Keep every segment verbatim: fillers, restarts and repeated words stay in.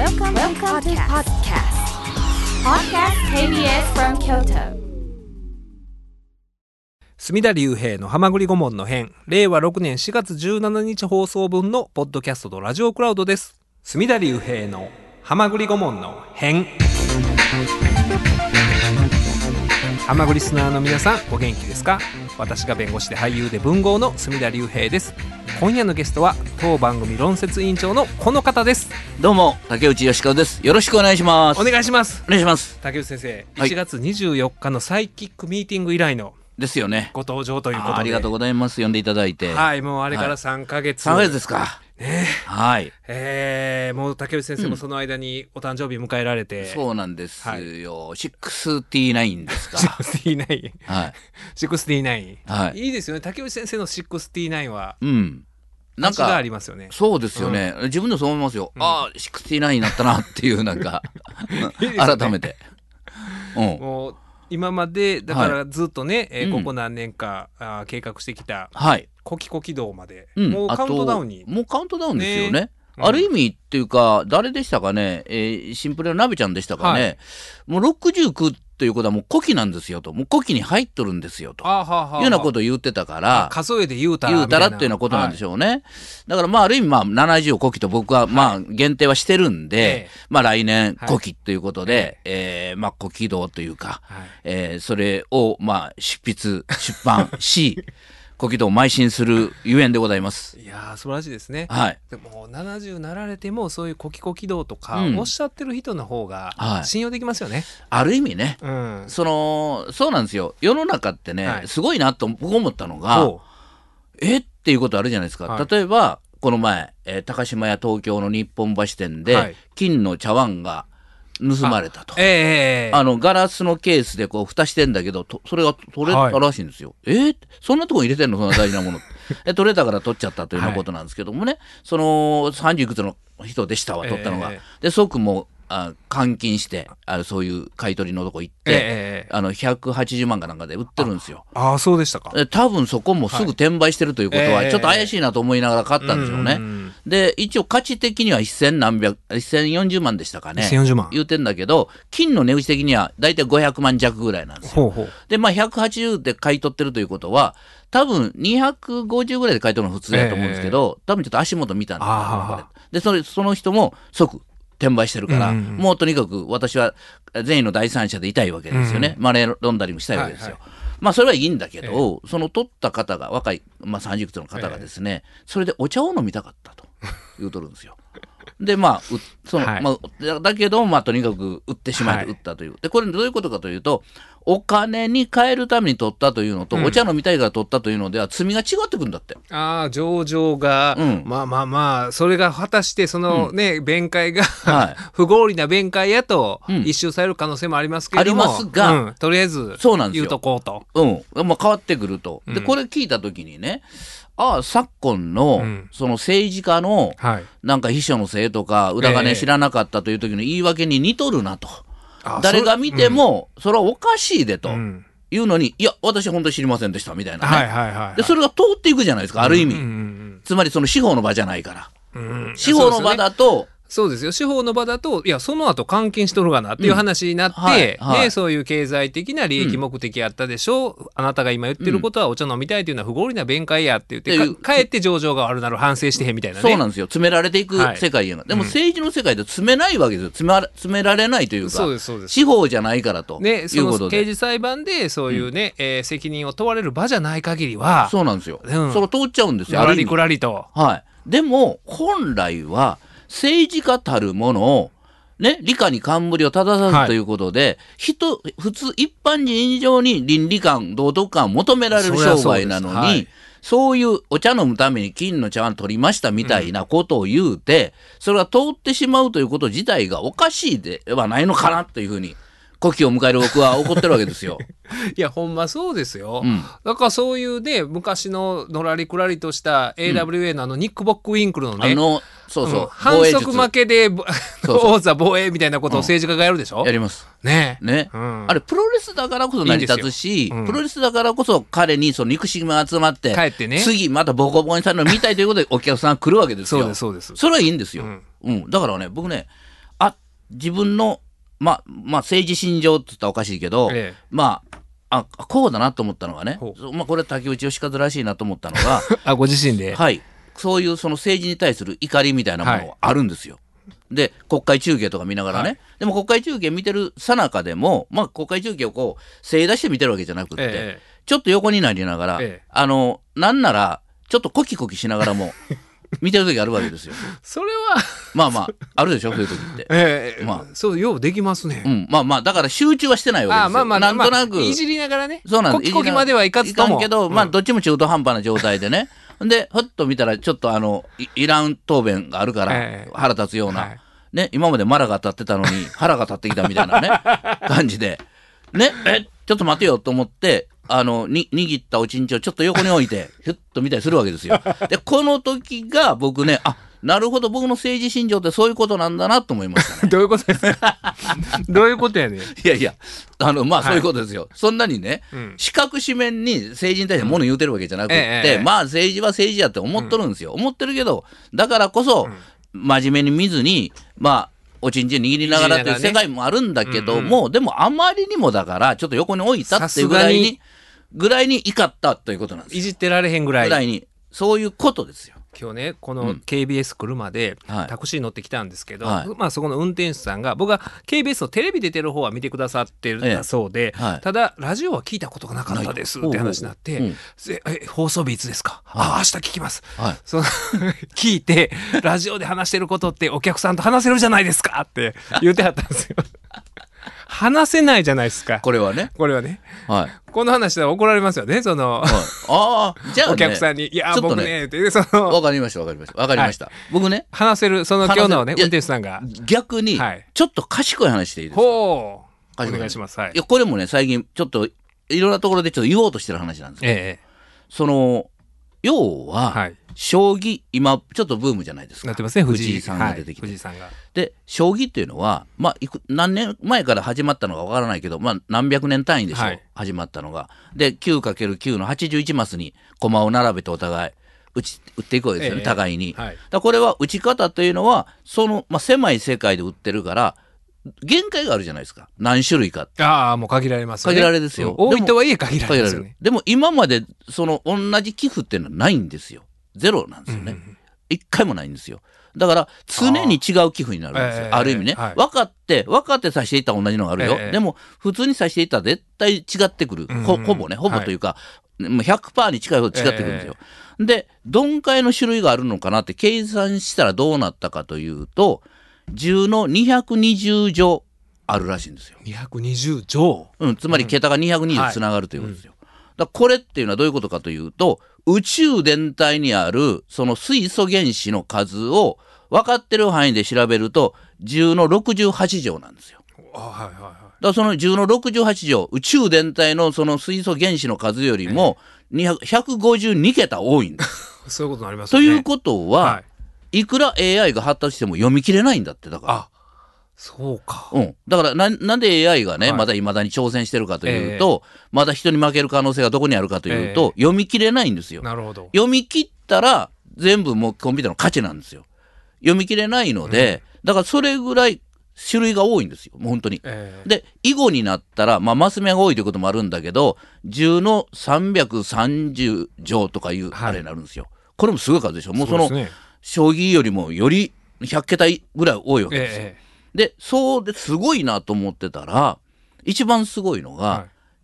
Welcome, Welcome to podcast. Podcast ケービーエス from Kyoto. 隅田隆平のはまぐり顧問の編、れいわろくねんしがつじゅうしちにち放送分のポッドキャストとラジオクラウドです。隅田隆平のはまぐり顧問の編。はまぐりスナーの皆さん、お元気ですか？私が弁護士で俳優で文豪の隅田隆平です。今夜のゲストは当番組論説委員長のこの方です。 どうも竹内義和です。よろしくお願いします。 お願いします。 お願いします。 竹内先生、 はい、 いちがつにじゅうよっかのサイキックミーティング以来のですよね。 ご登場ということであ, ありがとうございます。呼んでいただいて、 はい、もうあれからさんかげつ、 はい、さんかげつですかね、 はい、 えー、もう竹内先生もその間にお誕生日迎えられて、うん、 そうなんですよ、 はい、 ろくじゅうきゅうですかろくじゅうきゅう、はい、ろくじゅうきゅう、 はい、 いいですよね。竹内先生のろくじゅうきゅうは、 うん、なんかがありますよね。 そうですよね、うん、自分でそう思いますよ、うん、ああろくじゅうきゅうになったなっていうなんかいい、ね、改めて、 うん、もう今までだからずっとね、はい、えー、ここ何年か、うん、あ計画してきた、はい、コキコキ道まで、うん、もうカウントダウンにもうカウントダウンですよね、ね、うん、ある意味っていうか誰でしたかね、えー、シンプルなナベちゃんでしたかね、はい、もうろくじゅうきゅうということはもう古希なんですよと、もう古希に入っとるんですよというようなことを言ってたから、 数えで言うたら言うたらっていうようなことなんでしょうね、はい、だからまあある意味まあななじゅうを古希と僕はまあ限定はしてるんで、はい、まあ来年古希ということで、はい、えー、まあ古希道というか、はい、えー、それをまあ執筆出版し古希道を邁進するゆえんでございます。 いやー素晴らしいですね、 はい、 でもななじゅうなられてもそういう古希古希道とかおっしゃってる人の方が信用できますよね、はい、 ある意味ね、 うん、 そのそうなんですよ。世の中ってね、はい、すごいなと僕思ったのがえっていうことあるじゃないですか、はい、例えばこの前、えー、高島屋東京の日本橋店で、はい、金の茶碗が盗まれたと、あ、えー、あのガラスのケースでこう蓋してんだけどとそれが取れたらしいんですよ、はい、えー、そんなとこ入れてんのそんな大事なものえ取れたから取っちゃったというようなことなんですけどもね、はい、そのさんじゅういくつの人でしたわ取ったのが、えー、で即もあ監禁してあそういう買い取りのとこ行って、えー、あのひゃくはちじゅうまんかなんかで売ってるんですよ。 ああそうでしたか。 多分そこもすぐ転売してるということは、はい、ちょっと怪しいなと思いながら買ったんでしょうね、えー、で一応価値的には千何百千よんじゅうまんでしたかね、 せんよんじゅうまん言うてんだけど金の値打ち的にはだいたいごひゃくまん弱ぐらいなんですよ。ほうほうでまあひゃくはちじゅうで買い取ってるということは多分にひゃくごじゅうぐらいで買い取るのが普通だと思うんですけど、えー、多分ちょっと足元見たんだでそれその人も即転売してるから、うんうん、もうとにかく私は善意の第三者でいたいわけですよね、うん、マネーロンダリングしたいわけですよ、はいはい、まあそれはいいんだけど、えー、その取った方が若い、まあ、さんじゅういくつの方がですね、えー、それでお茶を飲みたかったと言うとるんですよでまあその、はい、まあ、だけど、まあ、とにかく売ってしまい、はい、売ったというでこれどういうことかというとお金に換えるために取ったというのと、うん、お茶飲みたいから取ったというのでは罪が違ってくるんだって。 ああ上場が、うん、まあまあまあそれが果たしてそのね、うん、弁解が、はい、不合理な弁解やと一周される可能性もありますけれども、 ありますが、 うん、とりあえず言うとこうとう、うんまあ、変わってくると。でこれ聞いた時にね、ああ昨今の、うん、その政治家の、はい、なんか秘書のせいとか裏金知らなかったという時の言い訳に似とるなと、えー、誰が見ても、うん、それはおかしいでと、うん、いうのにいや私は本当に知りませんでしたみたいなね、はいはいはいはい、でそれが通っていくじゃないですかある意味、うんうんうん、つまりその司法の場じゃないから、うん、司法の場だとそうですよ。司法の場だといやその後監禁しとるがなっていう話になって、うんはいはい、ね、そういう経済的な利益目的やったでしょう、うん、あなたが今言ってることはお茶飲みたいというのは不合理な弁解やって言って、かえって上場が悪なる反省してへんみたいなね。 そうなんですよ。詰められていく世界やが、はい、でも政治の世界で詰めないわけですよ。詰めら、詰められないというかそうですそうです司法じゃないからと、ね、いうことでその刑事裁判でそういうね、うん、えー、責任を問われる場じゃない限りはそうなんですよ、うん、それ通っちゃうんですよ。 ある意味くらりと、 はい、でも本来は政治家たるものを、ね、理科に冠を正さずということで、はい、人普通一般人以上に倫理観道徳観を求められる商売なのに そう、はい、そういうお茶飲むために金の茶碗取りましたみたいなことを言うて、うん、それが通ってしまうということ自体がおかしいではないのかなというふうに古希を迎える僕は怒ってるわけですよいやほんまそうですよ、うん、だからそういうね昔ののらりくらりとした エーダブリューエー のあのニック・ボックウィンクルのね、 あのそうそう、うん、 反則負けで王座防衛みたいなことを政治家がやるでしょ、 うん、やりますねね、うん、あれプロレスだからこそ成り立つしいい、うん、プロレスだからこそ彼にその憎しみが集まって帰って、ね、 次またボコボコにされるのを見たいということでお客さんが来るわけですよ。 そうですそうです。 それはいいんですよ、うんうん、だからね僕ねあ自分の、まあ、まあ、政治信条って言ったらおかしいけど、ええ、まあ、あ、こうだなと思ったのがね、まあ、これ竹内義和らしいなと思ったのが、 あ、ご自身で。 はい。そういうその政治に対する怒りみたいなものがあるんですよ。はい、で、国会中継とか見ながらね。はい、でも国会中継見てるさなかでも、まあ、国会中継をこう、正出して見てるわけじゃなくて、ええ、ちょっと横になりながら、ええ、あの、なんなら、ちょっとコキコキしながらも、見てる時あるわけですよ。 それはまあまああるでしょそういう時って。 ええ、まあそうようできますね。 うん、まあまあだから集中はしてないわけですよ。あまあまあなんとなく、まあ、 いじりながらね。 そうなんです。 コキコキまではいかずとも。 いかんけど、うん、まあどっちも中途半端な状態でね。でふっと見たらちょっとあの い, いらん答弁があるから腹立つような、ええ、ね今までマラが立ってたのに腹が立ってきたみたいなね感じでねえちょっと待てよと思って。あのに握ったおちんちをちょっと横に置いてひゅっと見たりするわけですよ。でこの時が僕ねあなるほど僕の政治信条ってそういうことなんだなと思いましたね。 どういうことですかどういうことやねん。いやいやあのまあそういうことですよ、はい、そんなにね、うん、四角四面に政治に対して物言うてるわけじゃなくって、うんええ、まあ政治は政治やって思っとるんですよ、うん、思ってるけどだからこそ、うん、真面目に見ずにまあおちんちん握りながらっていう世界もあるんだけども、ねうんうん、でもあまりにもだからちょっと横に置いたっていうぐらいにぐらいに怒ったということなんです。 いじってられへんぐらい。 ぐらいにそういうことですよ。 今日ねこの ケービーエス 車でタクシー乗ってきたんですけど、はい、まあそこの運転手さんが僕は ケービーエス のテレビ出てる方は見てくださってるそうで、ええはい、ただラジオは聞いたことがなかったですって話になって、うん、え放送日いつですか、はい、あ明日聞きます、はい、その聞いてラジオで話してることってお客さんと話せるじゃないですかって言ってはったんですよ話せないじゃないですかこれはねこれはね、はい、この話では怒られますよねその、はい、 ああじゃあ、ね、 お客さんにいや、ね、僕ねってそのわかりましたわかりましたわかりました、はい、僕ね話せるその今日のね運転手さんが逆にちょっと賢い話していいですか、はい、 ほうお願いします、はい、 いやこれもね最近ちょっといろんなところでちょっと言おうとしてる話なんですけど、ええ、その要は、はい、将棋今ちょっとブームじゃないですかなってますね藤井さんが出てきて、 はい、藤井さんがで将棋っていうのは、まあ、いく何年前から始まったのかわからないけど、まあ、何百年単位でしょう、はい、始まったのがで きゅうかけるきゅう のはちじゅういちマスに駒を並べてお互い打ち打っていくわけですよね、えー、互いに、はい、だこれは打ち方というのはその、まあ、狭い世界で打ってるから限界があるじゃないですか何種類かってああもう限られますよね限られですよ、 うん、大分はいえ限られますよねでも今までその同じ寄付っていうのはないんですよゼロなんですよね、うん、一回もないんですよだから常に違う寄付になるんですよ あ,、えー、ある意味ね、はい、分かって分かってさしていったら同じのがあるよ、えー、でも普通にさしていったら絶対違ってくる、うん、ほ, ほぼねほぼというか、はい、ひゃくパーセント に近いほど違ってくるんですよ、えー、でどんかいの種類があるのかなって計算したらどうなったかというとじゅうのにひゃくにじゅう乗あるらしいんですよにひゃくにじゅう乗、 うん、つまり桁がにひゃくにじゅうつながるということですよ、うんはいうん、だこれっていうのはどういうことかというと宇宙全体にあるその水素原子の数を分かってる範囲で調べるとじゅうのろくじゅうはち乗なんですよ。あ、はいはいはい、だからそのじゅうのろくじゅうはち乗宇宙全体のその水素原子の数よりもひゃくごじゅうに桁多いんですそういうことになりますね。 ということは、はい、いくら エーアイ が発達しても読み切れないんだってだから。 あそうか、 うん、だから な, なんで エーアイ がね、はい、まだいまだに挑戦してるかというと、えー、まだ人に負ける可能性がどこにあるかというと、えー、読み切れないんですよ。 なるほど。 読み切ったら全部もうコンピューターの価値なんですよ。読み切れないので、うん、だからそれぐらい種類が多いんですよもう本当に、えー、で囲碁になったら、まあ、マス目が多いということもあるんだけどじゅうのさんびゃくさんじゅう乗とかいうあれになるんですよ、はい、これもすごい数でしょ。もうそのそうですね、将棋よりもよりひゃく桁ぐらい多いわけですよ、えーでそうですごいなと思ってたら一番すごいのが、はい、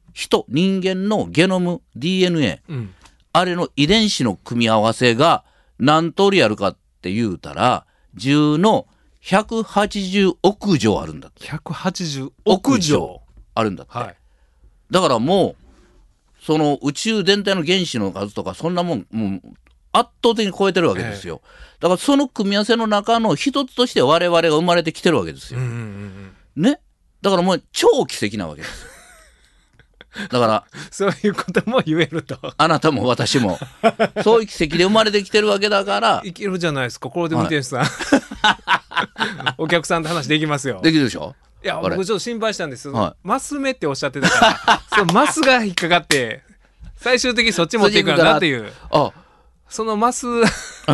人人間のゲノム ディーエヌエー、うん、あれの遺伝子の組み合わせが何通りあるかって言うたらじゅうのひゃくはちじゅうおく乗あるんだって。 ひゃくはちじゅうおく乗あるんだって、はい、だからもうその宇宙全体の原子の数とかそんなもんもう圧倒的に超えてるわけですよ、えー、だからその組み合わせの中の一つとして我々が生まれてきてるわけですよ、うんうんうん、ねだからもう超奇跡なわけですだからそういうことも言えるとあなたも私もそういう奇跡で生まれてきてるわけだからいけるじゃないですか。これで運転手さん、はい、お客さんと話できますよ。 できるでしょ。 いや僕ちょっと心配したんです、はい、マス目っておっしゃってたからそのマスが引っかかって最終的にそっち持っていくかなっていうあそのマス、うん、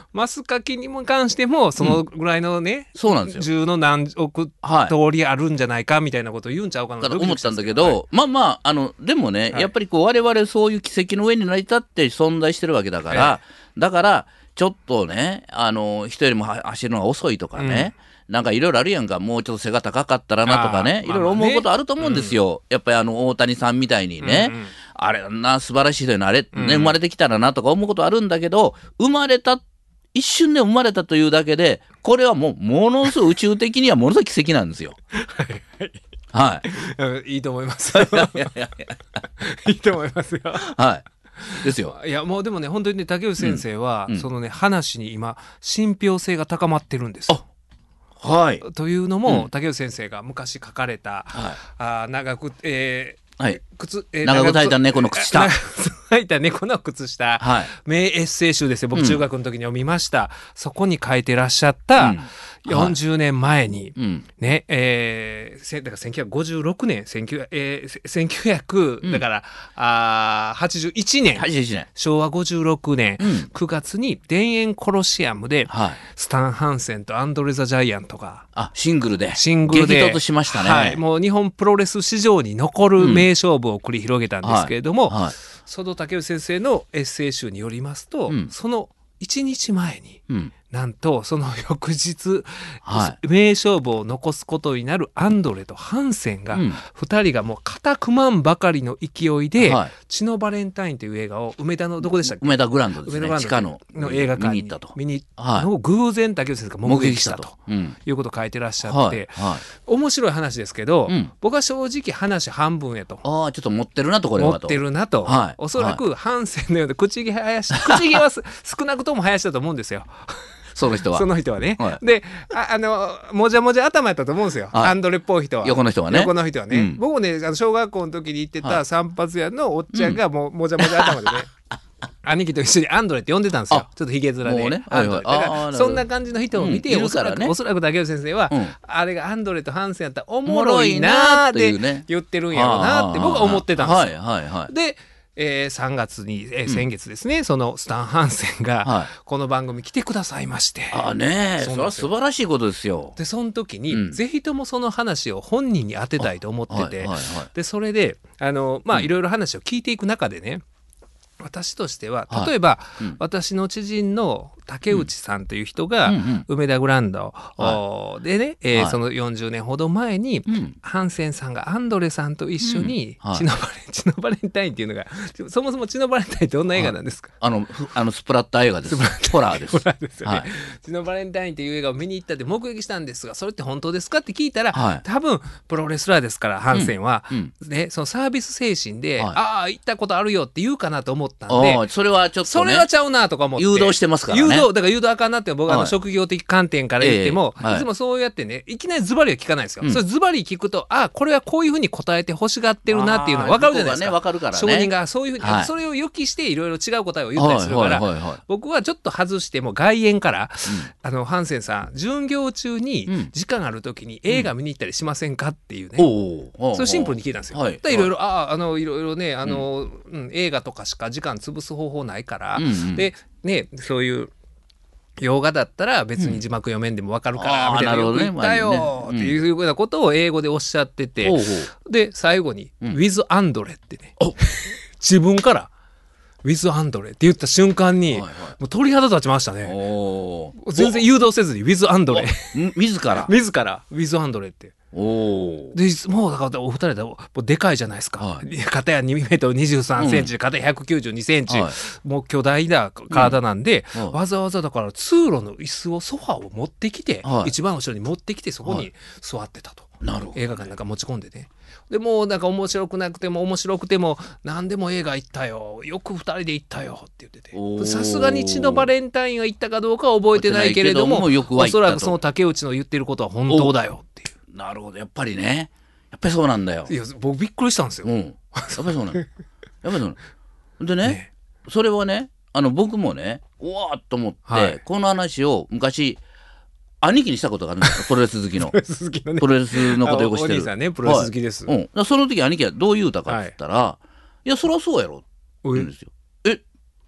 マスカキにも関してもそのぐらいのね、うん、 そうなんですよ。 十の何億通りあるんじゃないかみたいなことを言うんちゃうかなと思ったんだけど、はい、まあまああのでもね、はい、やっぱりこう我々そういう奇跡の上に成り立って存在してるわけだから、ええ、だからちょっとねあの人よりも走るのが遅いとかね、うん、なんかいろいろあるやんか、もうちょっと背が高かったらなとかね、いろいろ思うことあると思うんですよ、まあまあね、やっぱりあの大谷さんみたいにね、うんうん、あれな素晴らしい人になれ、ね、生まれてきたらなとか思うことあるんだけど、生まれた一瞬で生まれたというだけでこれはもうものすごい宇宙的にはものすごい奇跡なんですよ。はい、 はい、いいと思いますいやいやいやいいと思いますよ。 はいですよ。 いやもうでもね本当にね竹内先生は、うん、そのね話に今信憑性が高まってるんですよ。 はい、 というのも、うん、竹内先生が昔書かれた、はい、あ長く、えーはい、 靴えー、 長く炊いた猫の靴下、 長く炊いた猫の靴下、はい、名エッセイ集ですよ。僕中学の時に読みました、うん、そこに書いてらっしゃった、うん、よんじゅうねんまえに、はい、ねえー、だからせんきゅうひゃくごじゅうろくねん、せんきゅうひゃく、えー、せんきゅうひゃく、うん、だからあはちじゅういちねん、 はちじゅういちねんしょうわごじゅうろくねん、うん、くがつに田園コロシアムで、はい、スタン・ハンセンとアンドレ・ザ・ジャイアントがあシングルでシングルで激突しましたね、 はい、もう日本プロレス史上に残る名勝負を繰り広げたんですけれども、うんはいはい、その竹内先生のエッセイ集によりますと、うん、そのいちにちまえに、うん、なんとその翌日、はい、名勝負を残すことになるアンドレとハンセンが、うん、ふたりがもう固くまんばかりの勢いで、はい、血のバレンタインという映画を梅田のどこでしたっけ、 梅田グランドですね、地下のの映画館に見に行ったと、見にの偶然竹内先生が目撃したと、うん、いうことを書いてらっしゃって、はいはい、面白い話ですけど、うん、僕は正直話半分へと、 ああちょっと持ってるなとこれはと持ってるなと、はい、おそらくハンセンのような口毛生やし口毛は少なくとも生やしたと思うんですよその人はその人はね、はい、で あ, あのもじゃもじゃ頭やったと思うんですよ、はい、アンドレっぽい人は横の人はね横の人はね、うん、僕もねあの小学校の時に行ってた散髪屋のおっちゃんがもうもじゃもじゃ頭でね、うん、兄貴と一緒にアンドレって呼んでたんですよ。ちょっとヒゲ面で、ね、アンドレ、はいはい、だからそんな感じの人を見て、うん、おそらく、ね、おそらく竹内先生は、うん、あれがアンドレとハンセンやったらおもろいなーって言ってるんやろうなって僕は思ってたんですよ、はいはいはい、でえー、さんがつに、えー、先月ですね、うん、そのスタン・ハンセンがこの番組来てくださいまして、 はい、あねそれは素晴らしいことですよ。 でその時に、うん、ぜひともその話を本人に当てたいと思ってて、はいはいはい、でそれであのまあいろいろ話を聞いていく中でね、私としては例えば、はいうん、私の知人の竹内さんという人が、うんうんうん、梅田グランド、はい、でね、えーはい、そのよんじゅうねんほど前に、うん、ハンセンさんがアンドレさんと一緒に、うんはい、血のバレン、血のバレンタインっていうのがそもそも血のバレンタインってどんな映画なんですか？ はい、あのあのスプラッター映画です。ホラーです。 ホラーですよね、はい、血のバレンタインっていう映画を見に行ったって目撃したんですが、それって本当ですかって聞いたら、はい、多分プロレスラーですからハンセンは、うんうんね、そのサービス精神で、はい、ああ行ったことあるよって言うかなと思ったんで、 それはちょっと、ね、 それはちゃうなとか思って誘導してますからね。 誘導だから誘導あかんなって僕はあの職業的観点から言っても、はい、いつもそうやってねいきなりズバリは聞かないですよ、うん、それズバリ聞くとあこれはこういうふうに答えて欲しがってるなっていうのが分かるじゃないですか、 ね、分かるからね、 証人がそういうふうに、はい、それを予期していろいろ違う答えを言ったりするから、はいはいはいはい、僕はちょっと外しても外苑から、うん、あのハンセンさん巡業中に時間ある時に映画見に行ったりしませんかっていうね、うん、それシンプルに聞いたんですよ、はい、いろいろああのいろいろねあの、うんうん、映画とかしか時間潰す方法ないから、うんうん、でねそういう洋画だったら別に字幕読めんでも分かるから、うん、みたいなよく言ったよっていうようなことを英語でおっしゃってて、うん、で最後に、うん、with アンドレってね自分からwith アンドレって言った瞬間に、はいはい、もう鳥肌立ちましたね。お全然誘導せずに with アンドレ自ら自ら with アンドレっておでもうだからお二人でもうでかいじゃないですか、はい、片やにメートルにじゅうさんセンチ、うん、片やひゃくきゅうじゅうにセンチ、はい、もう巨大な体なんで、うん、わざわざだから通路の椅子をソファーを持ってきて、はい、一番後ろに持ってきてそこに座ってたと、はい、なるほどね、映画館なんか持ち込んでね、でもうなんか面白くなくても面白くても何でも映画行ったよよくふたりで行ったよって言ってて、さすがに血のバレンタインは行ったかどうかは覚えてないけれどもおそらくその竹内の言ってることは本当だよっていう。 なるほど、やっぱりねやっぱりそうなんだよ。 いや僕びっくりしたんですよ、うん、やっぱりそうなのやっぱりそうなので ね, ねそれはねあの僕もねうわーっと思って、はい、この話を昔兄貴にしたことがあるんですよプロレス好きのプロレス好きの、ね、プロレスのことよくしてるお兄さんねプロレス好きです、 はいうん、その時兄貴はどう言うたかって言ったら、はい、いやそりゃそうやろって言うんですよ、えって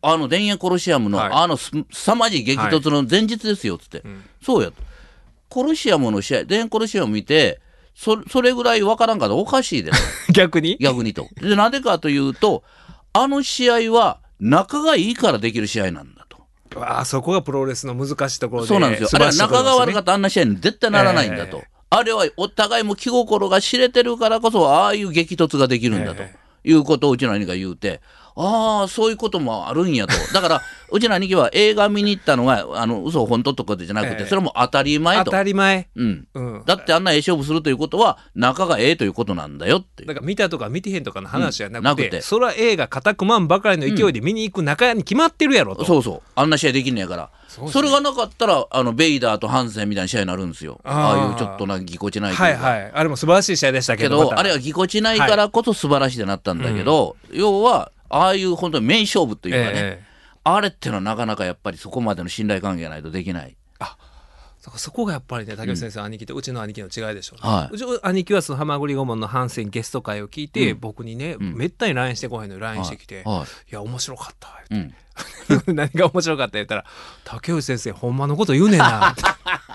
あの田園コロシアムの、はい、あのすさまじい激突の前日ですよっつって、はい、うん、そうやと、コロシアムの試合、田園コロシアム見てそ, それぐらい分からんかったらおかしいで逆に逆にと。でなぜかというと、あの試合は仲がいいからできる試合なんだと。 わあ、そこがプロレスの難しいところで。 そうなんですよ。あれは仲が悪かったらあんな試合に絶対ならないんだと、えー、あれはお互いも気心が知れてるからこそああいう激突ができるんだと、えー、いうことをうちの兄が言うて、ああそういうこともあるんやと。だからうちの兄貴は映画見に行ったのがあの嘘本当ってことじゃなくて、えー、それも当たり前と。 当たり前、 うんうん、だってあんなええ勝負するということは仲がええということなんだよって。 だから見たとか見てへんとかの話じゃなくて、うん、なくてそれは映画固くまんばかりの勢いで見に行く仲に決まってるやろと、 うん、そうそう、あんな試合できんねやから。 そ,、ね、それがなかったらあのベイダーとハンセンみたいな試合になるんですよ。 あ, ああいうちょっとなぎこちないというか、 はいはい、あれも素晴らしい試合でしたけど、 けど、ま、あれはぎこちないからこそ素晴らしいってなったんだけど、はい、要はああいう本当に名勝負というかね、ええ、あれってのはなかなかやっぱりそこまでの信頼関係がないとできない。 あ、そこがやっぱりね、竹内先生、うん、兄貴とうちの兄貴の違いでしょうね、はい、うちの兄貴はそのハマグリ顧問のハンセンゲスト会を聞いて、うん、僕にね、うん、めったに ライン してこへんのに ライン してきて、はいはい、いや面白かったって、うん、何が面白かった言ったら、竹内先生ほんまのこと言うねんなって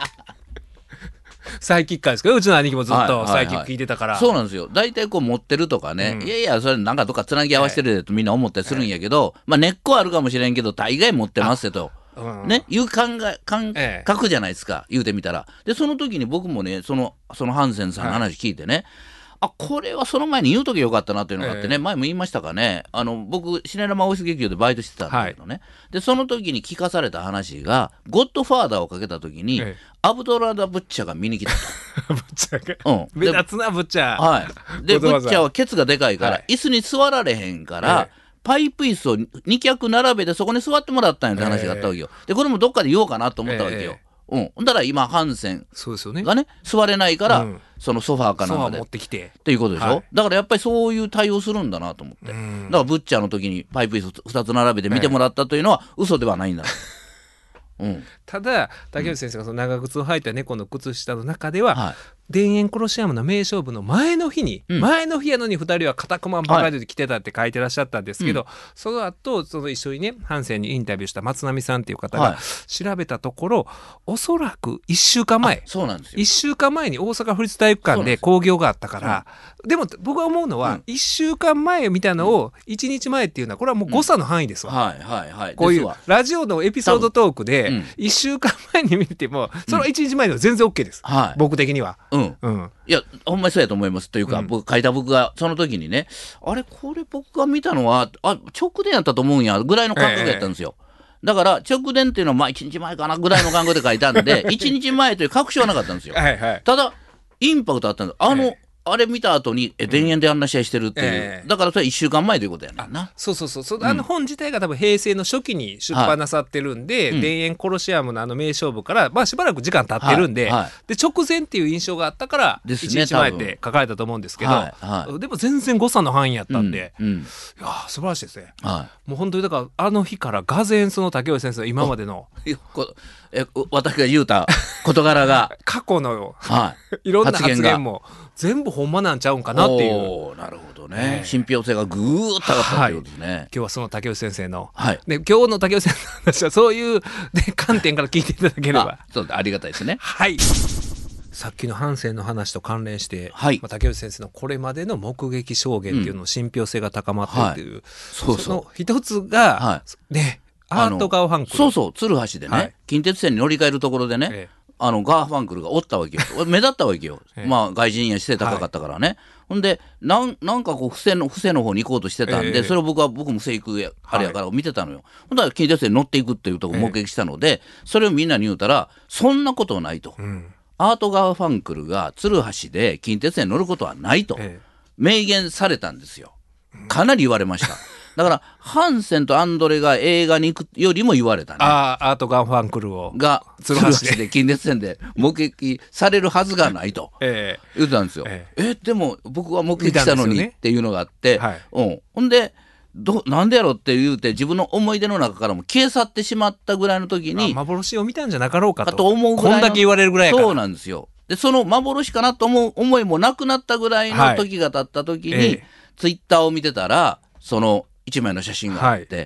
サイキッカーですけど、うちの兄貴もずっとサイキック聞いてたから、 はいはいはい、そうなんですよ。大体こう持ってるとかね、うん、いやいやそれなんかどっかつなぎ合わせてるでとみんな思ったりするんやけど、ええ、まあ根っこはあるかもしれんけど大概持ってますよと、うん、ね、いう感覚じゃないですか、ええ、言うてみたら。でその時に僕もね、そのそのハンセンさんの話聞いてね、はい、あ、これはその前に言うときよかったなというのがあってね、ええ、前も言いましたかね、あの僕シネラマオフィス劇場でバイトしてたんだけどね、はい、でその時に聞かされた話が、ゴッドファーダーをかけた時に、ええ、アブドラダ・ブッチャーが見に来たとブッチャーが、うん、目立つなブッチャー、 はい、でブッチャーはケツがでかいから、はい、椅子に座られへんから、ええ、パイプ椅子をに脚並べてそこに座ってもらったんやって話があったわけよ、えー、でこれもどっかで言おうかなと思ったわけよ、えー、うん、だから今ハンセンがね座れないから、うん、そのソファーかなんかで持ってきてっていうことでしょ、はい、だからやっぱりそういう対応するんだなと思って、うん、だからブッチャーの時にパイプ椅子ふたつ並べて見てもらったというのは嘘ではないんだ、えーうん、ただ竹内先生がその長靴を履いた猫の靴下の中では、はい、田園コロシアムの名勝負の前の日に、うん、前の日やのにふたりは固くまんばかりで来てたって書いてらっしゃったんですけど、はい、その後その一緒にねハンセンにインタビューした松並さんっていう方が調べたところ、はい、おそらくいっしゅうかんまえ、 そうなんですよ、 いっしゅうかんまえに大阪府立体育館で興行があったから、でも僕が思うのは、うん、いっしゅうかんまえみたいなのをいちにちまえっていうのはこれはもう誤差の範囲ですわ、 うん、はいはいはい、 こういうラジオのエピソードトークでいっしゅうかんまえに見ても、それはいちにちまえでは全然 OK です、はい、僕的には、 うんうん、いやほんまにそうやと思いますというか、うん、僕書いた僕がその時にね、あれこれ僕が見たのはあ直前やったと思うんやぐらいの感覚やったんですよ、えー、だから直前っていうのはまあいちにちまえかなぐらいの感覚で書いたんでいちにちまえという確証はなかったんですよはい、はい、ただインパクトあったんです。あの、えーあれ見た後にえ田園であんな試合してるっていう、えー、だからそれはいっしゅうかんまえということやねんな。 そうそうそうそう、うん、あの本自体が多分平成の初期に出版なさってるんで、はい、田園コロシアムのあの名勝負から、まあ、しばらく時間経ってるんで、はいはい、で直前っていう印象があったからいちにちまえって書かれたと思うんですけど、はいはい、でも全然誤差の範囲やったんで、うんうん、いや素晴らしいですね、はい、もう本当にだからあの日からがぜんその竹内先生の今までのえ私が言うた事柄が過去の、はい、いろんな発言も全部ほんまなんちゃうんかなっていう。 おなるほどね、信憑性がぐーっと上がったということですね、はい、 今日はその竹内先生の、はい、で今日の竹内先生の話はそういう、ね、観点から聞いていただければあそうありがたいですね。 はいさっきのハンセンの話と関連して、はいまあ、竹内先生のこれまでの目撃証言っていうのの信憑性が高まっているっていう、うんはい、そうそうその一つが、はい、ねアートガーファンクルそうそう鶴橋でね、はい、近鉄線に乗り換えるところでね、ええ、あのガーファンクルがおったわけよ目立ったわけよ、ええ、まあ外人やして高かったからね、はい、ほんでなん、なんかこう布施の布施の方に行こうとしてたんで、ええ、それを僕は僕も布施行くあれやから見てたのよ、はい、ほんだら近鉄線に乗っていくっていうところを目撃したので、ええ、それをみんなに言うたらそんなことないと、うん、アートガーファンクルが鶴橋で近鉄線に乗ることはないと、ええ、明言されたんですよ。かなり言われましただからハンセンとアンドレが映画に行くよりも言われたね。 あアートガンファンクルをが鶴橋で近鉄線で目撃されるはずがないと言ってたんですよ、えええでも僕は目撃したのにっていうのがあって、はいうん、ほんでどなんでやろって言うて自分の思い出の中からも消え去ってしまったぐらいの時に幻を見たんじゃなかろうか と, かと思うぐらいのこんだけ言われるぐらいからそうなんですよ。でその幻かなと思う思いもなくなったぐらいの時が経った時に、はいええ、ツイッターを見てたらその一枚の写真があって、はい、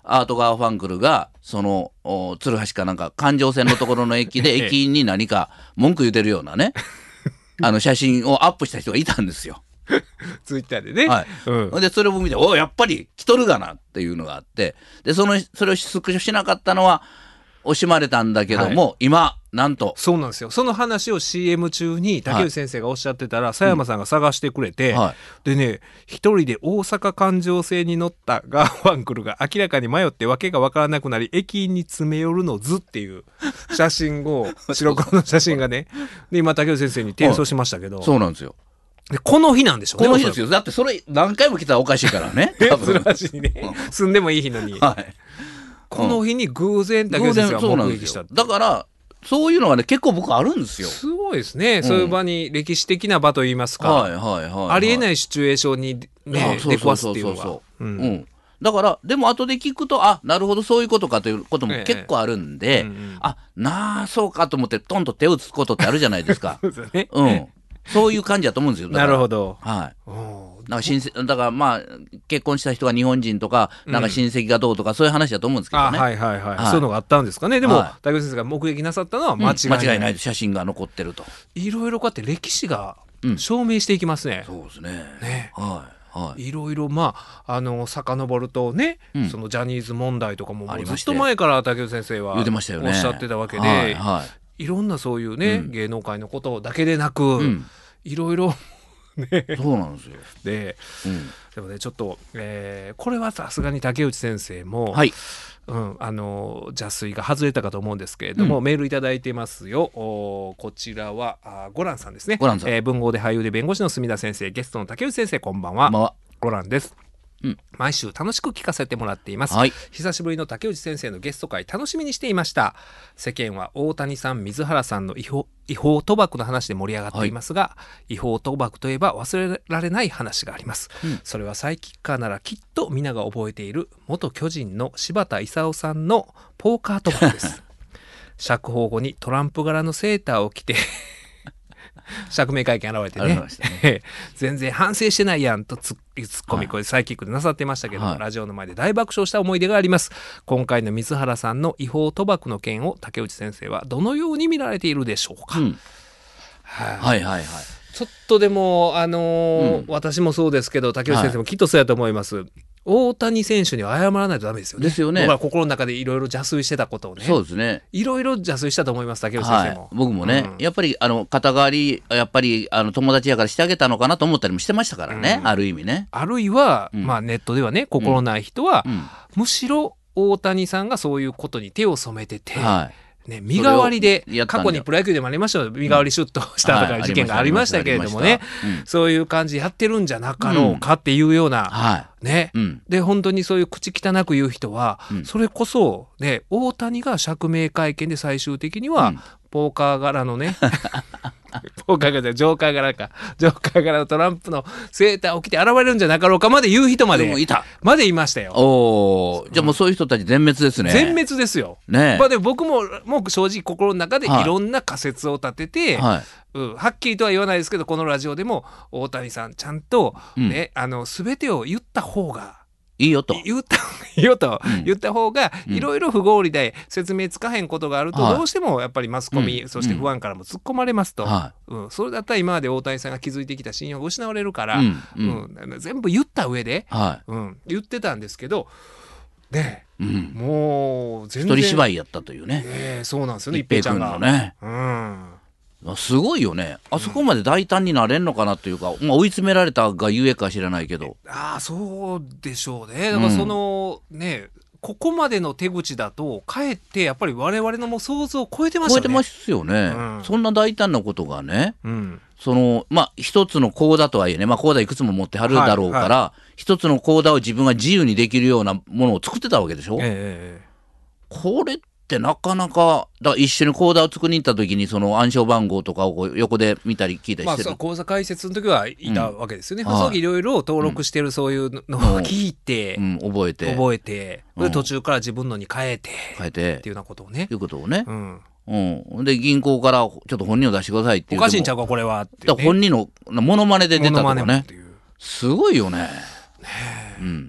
アート・ガーファンクルがその鶴橋かなんか環状線のところの駅で駅員に何か文句言ってるようなねあの写真をアップした人がいたんですよ。 ツイッターでね。 はい。うん、でそれを見て、おやっぱり来とるがなっていうのがあって、でそのそれをスクショしなかったのは惜しまれたんだけども、はい、今なんとそうなんですよ。その話を シーエム 中に竹内先生がおっしゃってたら、はい、佐山さんが探してくれて、うんはい、でね一人で大阪環状線に乗ったガーファンクルが明らかに迷って訳が分からなくなり駅員に詰め寄るの図っていう写真を白黒の写真がねで今竹内先生に転送しましたけど、はい、 そうなんですよ。 でこの日なんでしょうね。 この日ですよ。だってそれ何回も来たらおかしいからね。多分鶴橋にね、うん、住んでもいい日のに、はい、この日に偶然竹内先生が目撃したって。 だからそういうのがね結構僕あるんですよ。 すごいですね、うん、そういう場に歴史的な場といいますか、 はいはいはいはい、 ありえないシチュエーションに、ね、出くわすっていうのが、 うんうん、だからでも後で聞くとあなるほどそういうことかということも結構あるんで、ええうんうん、あなあそうかと思ってトンと手をつくことってあるじゃないですか。そうですよね、うん、そういう感じだと思うんですよ。 なるほど、 はい、なんか親戚だからまあ結婚した人が日本人とかなんか親戚がどうとか、うん、そういう話だと思うんですけどね。 はいはいはい、はい、そういうのがあったんですかね。でも、はい、竹内先生が目撃なさったのは間違いない、うん、間違いない。 写真が残ってると。 いろいろこうやって歴史が証明していきますね。 うん、そうですね。 ね、 はいはい、 いろいろまああの遡るとね、うん、そのジャニーズ問題とかももうずっと前から竹内先生はおっしゃってたわけで、はいはい、いろんなそういうね、うん、芸能界のことだけでなく、うん、いろいろね、 そうなんですよ。 で、うん、でもねちょっと、えー、これはさすがに竹内先生も、 はい、 うん、あの邪推が外れたかと思うんですけれども、うん、メールいただいてますよ。こちらはあゴランさんですね。 ゴランさん、 えー、文豪で俳優で弁護士の墨田先生、ゲストの竹内先生、こんばんは。 こんばんは。 ゴランです。うん、毎週楽しく聞かせてもらっています、はい、久しぶりの竹内先生のゲスト会楽しみにしていました。世間は大谷さん水原さんの違法、違法賭博の話で盛り上がっていますが、はい、違法賭博といえば忘れられない話があります、うん、それはサイキッカーならきっと皆が覚えている元巨人の柴田勲さんのポーカー賭博です釈放後にトランプ柄のセーターを着て釈明会見現れて ね, ね全然反省してないやんとツッコミこれサイキックでなさってましたけど、はい、ラジオの前で大爆笑した思い出があります。今回の水原さんの違法賭博の件を竹内先生はどのように見られているでしょうか。うん、 はい、はいはいはい。 ちょっとでもあのーうん、私もそうですけど竹内先生もきっとそうやと思います、はい、大谷選手には謝らないとダメですよね。 ですよね。 僕は心の中でいろいろ邪推してたことをね。 そうですね。 いろいろ邪推したと思います竹内先生も、 はい、僕もね、うん、やっぱりあの肩代わりやっぱりあの友達やからしてあげたのかなと思ったりもしてましたからね、うん、ある意味ね。 あるいは、うん、まあネットではね心ない人は、うんうん、むしろ大谷さんがそういうことに手を染めてて、はいね、身代わりで過去にプロ野球でもありましたよ、身代わりシュッとしたとか事件がありましたけれどもね、そういう感じでやってるんじゃなかろうかっていうような、うんはいねうん、で本当にそういう口汚く言う人は、うん、それこそ、ね、大谷が釈明会見で最終的には、うん、ポーカー柄のねポーカー柄じゃジョーカー柄かジョーカー柄のトランプのセーターを着て現れるんじゃなかろうかまで言う人までいたまでいましたよ。 おじゃあもうそういう人たち全滅ですね。 全滅ですよ、ねまあ、で僕ももう正直心の中でいろんな仮説を立てて、はいうん、はっきりとは言わないですけどこのラジオでも大谷さんちゃんと、ねうん、あの全てを言った方がいいよと言ったいいよと、うん、言った方がいろいろ不合理で説明つかへんことがあると、どうしてもやっぱりマスコミ、うん、そして不安からも突っ込まれますと、うんうん、それだったら今まで大谷さんが築いてきた信用が失われるから、うんうんうん、全部言った上で、はいうん、言ってたんですけどで、うん、もう全然一人芝居やったというね、 えー、そうなんですよね一平ちゃんがね、うんすごいよね。あそこまで大胆になれんのかなというか、まあ、追い詰められたがゆえか知らないけど。 ああそうでしょうね。だからその、うん、ねここまでの手口だとかえってやっぱり我々のも想像を超えてましたね。 超えてますよね、うん、そんな大胆なことがね、うん、そのまあ一つの口座とはいえね、まあ、口座いくつも持ってはるだろうから、はいはい、一つの口座を自分が自由にできるようなものを作ってたわけでしょ、えー、これってなかなかだ一緒に口座を作りに行った時にその暗証番号とかを横で見たり聞いたりしてる、 まあ、口座開設の時はいたわけですよね、うん、その時いろいろ登録してるそういうのを聞いて、うんうん、覚えて覚えて、うん、途中から自分のに変えて変えてっていうようなことをねいうことをね、うんうん、で銀行からちょっと本人を出してくださいっていうおかしいんちゃうかこれはって、 ね、本人のモノマネで出たとかねすごいよね。ねえ、うん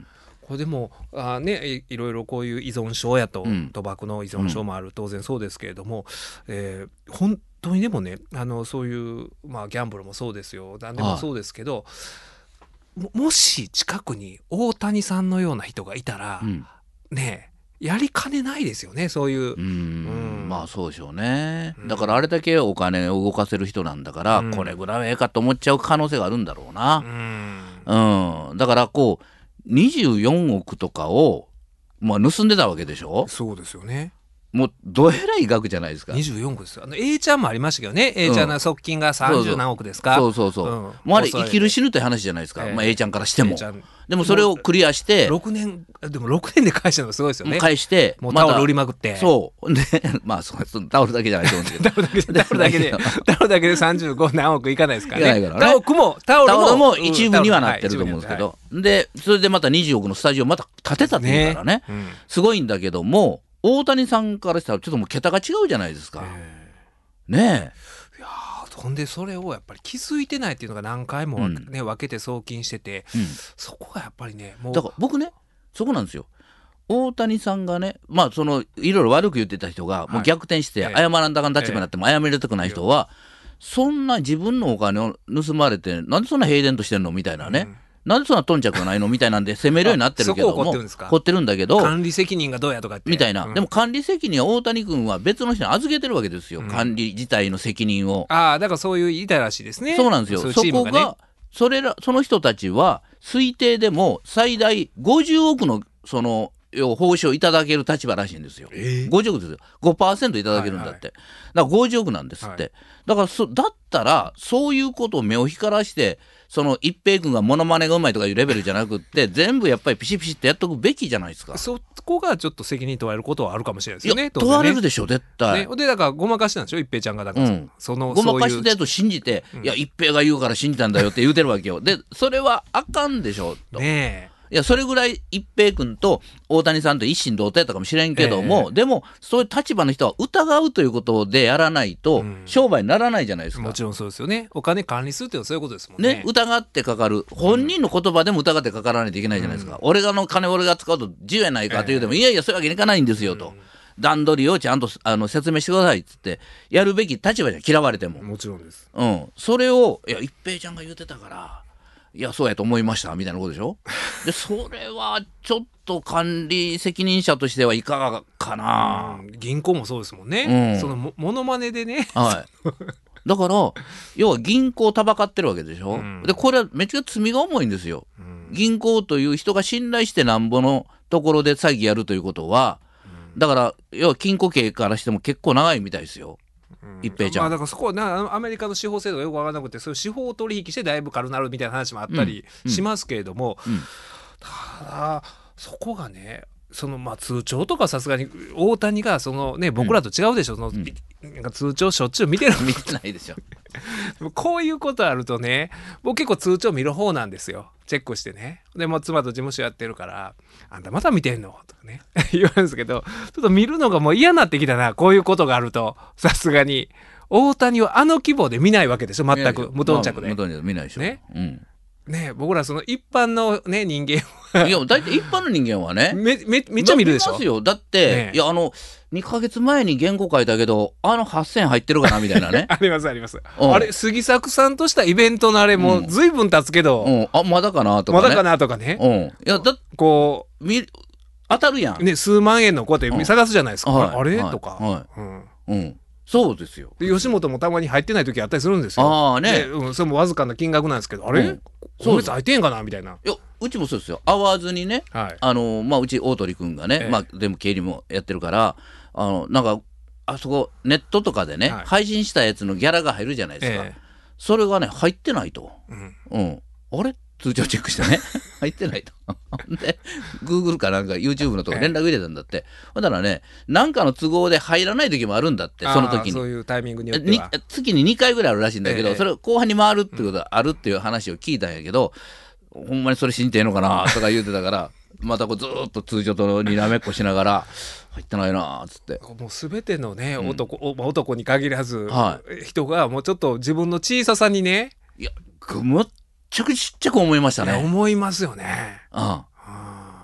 これでもあ、ね、い, いろいろこういう依存症やと、うん、賭博の依存症もある、当然そうですけれども、えー、本当にでもねあのそういう、まあ、ギャンブルもそうですよ何でもそうですけど、も, もし近くに大谷さんのような人がいたら、うん、ねやりかねないですよねそういう。 うん、うん、まあそうでしょうね、うん、だからあれだけお金を動かせる人なんだから、うん、これぐらいはええかと思っちゃう可能性があるんだろうな、うんうん、だからこうにじゅうよんおくとかを、まあ、盗んでたわけでしょ。 そうですよね。 もうどえらい額じゃないですか。 にじゅうよんおくですよ。あの A ちゃんもありましたけどね、うん、A ちゃんの側近がさんじゅう何億ですか。 そうそうそう、うん、もうあれ生きる死ぬって話じゃないですか、えーまあ、A ちゃんからしても。でもそれをクリアしてろくねんでもろくねんで返したのがすごいですよね。 返してもうタオル売りまくって、 そうでまあそうタオルだけじゃないと思うんですけどタオルだけでタオルだけでさんじゅうご何億いかないですからね。 いかないからね。 タオルもタオルもタオルも一部にはなってると思うんですけど、はい、でそれでまたにじゅうおくのスタジオまた建てたっていうから ね, ね、うん、すごいんだけども大谷さんからしたらちょっともう桁が違うじゃないですか、えー、ねえ。 いやほんでそれをやっぱり気づいてないっていうのが何回も、うんね、分けて送金してて、うん、そこがやっぱりねもうだから僕ねそこなんですよ。大谷さんがねまあそのいろいろ悪く言ってた人がもう逆転して謝らんだかん立場になっても謝りたくない人は、えー、そんな自分のお金を盗まれてなんでそんな平然としてんのみたいなね、うんなんでそんな頓着がないのみたいなんで責めるようになってるけどもそこ怒ってるんですか。 怒ってるんだけど管理責任がどうやとかってみたいな、 うん、 でも管理責任は大谷君は別の人に預けてるわけですよ、うん、管理自体の責任を。 ああだからそういう言いたいらしいですね。 そうなんですよ。 そ, そこがそれらその人たちは推定でも最大ごじゅうおくのその報酬をいただける立場らしいんですよ、えー、ごじゅうおくですよ ごパーセント いただけるんだって、はいはい、だからごじゅうおくなんですって、はい、だからそだったらそういうことを目を光らしてその一平君がモノマネがうまいとかいうレベルじゃなくって全部やっぱりピシピシってやっとくべきじゃないですか。 そこがちょっと責任問われることはあるかもしれないですよね。 いや問われるでしょ絶対、 ね、でだからごまかしてなんでしょ一平ちゃんがだから、うん、そのごまかしてと信じて、うん、いや一平が言うから信じたんだよって言うてるわけよ。でそれはあかんでしょとねえいやそれぐらい一平君と大谷さんと一心同体やったかもしれんけども、えー、でもそういう立場の人は疑うということでやらないと商売にならないじゃないですか、うん、 もちろんそうですよね。お金管理するっていうのはそういうことですもんね。 ね疑ってかかる本人の言葉でも疑ってかからないといけないじゃないですか、うん、俺がの金俺が使うと自由やないかと言うても、えー、いやいやそういうわけにいかないんですよと、うん、段取りをちゃんとあの説明してくださいっつってやるべき立場じゃ嫌われてももちろんです、 うん、それをいや一平ちゃんが言うてたからいやそうやと思いましたみたいなことでしょでそれはちょっと管理責任者としてはいかがかな、 うん、銀行もそうですもんね、うん、そのもモノマネでね、 はい、だから要は銀行たばかってるわけでしょ、うん、でこれはめっちゃ罪が重いんですよ、うん、銀行という人が信頼してなんぼのところで詐欺やるということは、うん、だから要は金庫系からしても結構長いみたいですよ一平ちゃん、 まあ、だからそこはなアメリカの司法制度がよく分からなくてそういう司法取引してだいぶ軽なるみたいな話もあったりしますけれども、うんうん、ただそこがねそのまあ通帳とかさすがに大谷がその、ね、僕らと違うでしょ、うん、そのなんか通帳しょっちゅう見てる見てないでしょこういうことあるとね僕結構通帳見る方なんですよ。チェックしてねでも妻と事務所やってるからあんたまた見てんのとかね言われるんですけどちょっと見るのがもう嫌になってきたなこういうことがあると。さすがに大谷はあの規模で見ないわけでしょ全く無頓着で、 まあ、無頓着で見ないでしょね、うんね、僕らその一般の、ね、人間はいや大体一般の人間はねめ, め, めっちゃ見るでしょ。 見ますよだって、ね、いやあのにかげつまえに原稿書いたけどあのはっせん入ってるかなみたいなねありますあります。あれ杉作さんとしたイベントのあれもう随分経つけど、 うんうん、あまだかなとかねまだかなとかね、 うん、いやだこう見当たるやん、 ね、数万円のこうやって探すじゃないですか、うん、あれ、はい、とか、 はいうんうんそうですよ。 で吉本もたまに入ってない時あったりするんですよ。 ああね、 うん、それもわずかな金額なんですけどあれ、うん、今月入ってんかなみたいな。 いやうちもそうですよ。会わずにね、はい、あのまあうち大鳥くんがね、ええ、まあでも経理もやってるからあのなんかあそこネットとかでね、はい、配信したやつのギャラが入るじゃないですか、え、それがね入ってないと、うんうん、あれ通帳チェックしてね入ってないとで Google かなんか YouTube のとこ連絡入れたんだって、ほんだらねなんかの都合で入らない時もあるんだって。その時にそういうタイミングによっては月ににかいぐらいあるらしいんだけど、ええ、それ後半に回るってことがあるっていう話を聞いたんやけど、うん、ほんまにそれ信じてええのかなとか言うてたからまたこうずっと通帳とにらめっこしながら入ってないなっつってもう全てのね、うん、男, 男に限らず、はい、人がもうちょっと自分の小ささにねいやもっちゃくちっちゃく思いましたね。 思いますよね。 ああ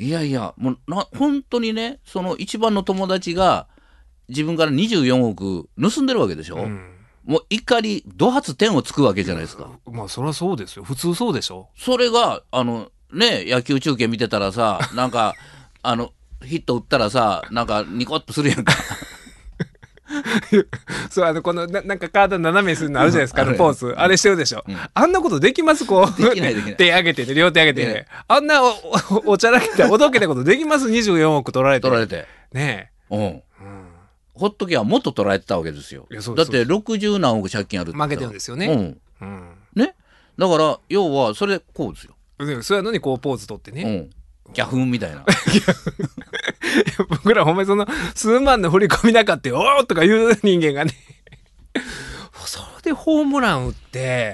いやいや、もうな本当にね、その一番の友達が自分からにじゅうよんおく盗んでるわけでしょ、うん、もう怒り怒発点をつくわけじゃないですか。 まあそりゃそうですよ、普通そうでしょ。 それがあのね、野球中継見てたらさ、なんかあのヒット打ったらさ、なんかニコッとするやんかそう、あのこの な, なんか体斜めにするのあるじゃないですか、うん、あのポーズ、うん、あれしてるでしょ、うん、あんなことできます？こうできないできない、 手上げて、ね、両手上げて、ね、あんな お, お, おちゃらけたおどけたことできます？にじゅうよんおく取られて取られてねえ、うん、 ほっときはもっと取られてたわけですよ。だってろくじゅう何億借金あるって負けてるんですよね、 うんうん、ね、だから要はそれでこうですよ。 でそれなのにこうポーズ取ってね、 うん、ギャフンみたいな僕らほんまにその数万の振り込みなかっておーとか言う人間がねそれでホームラン打って、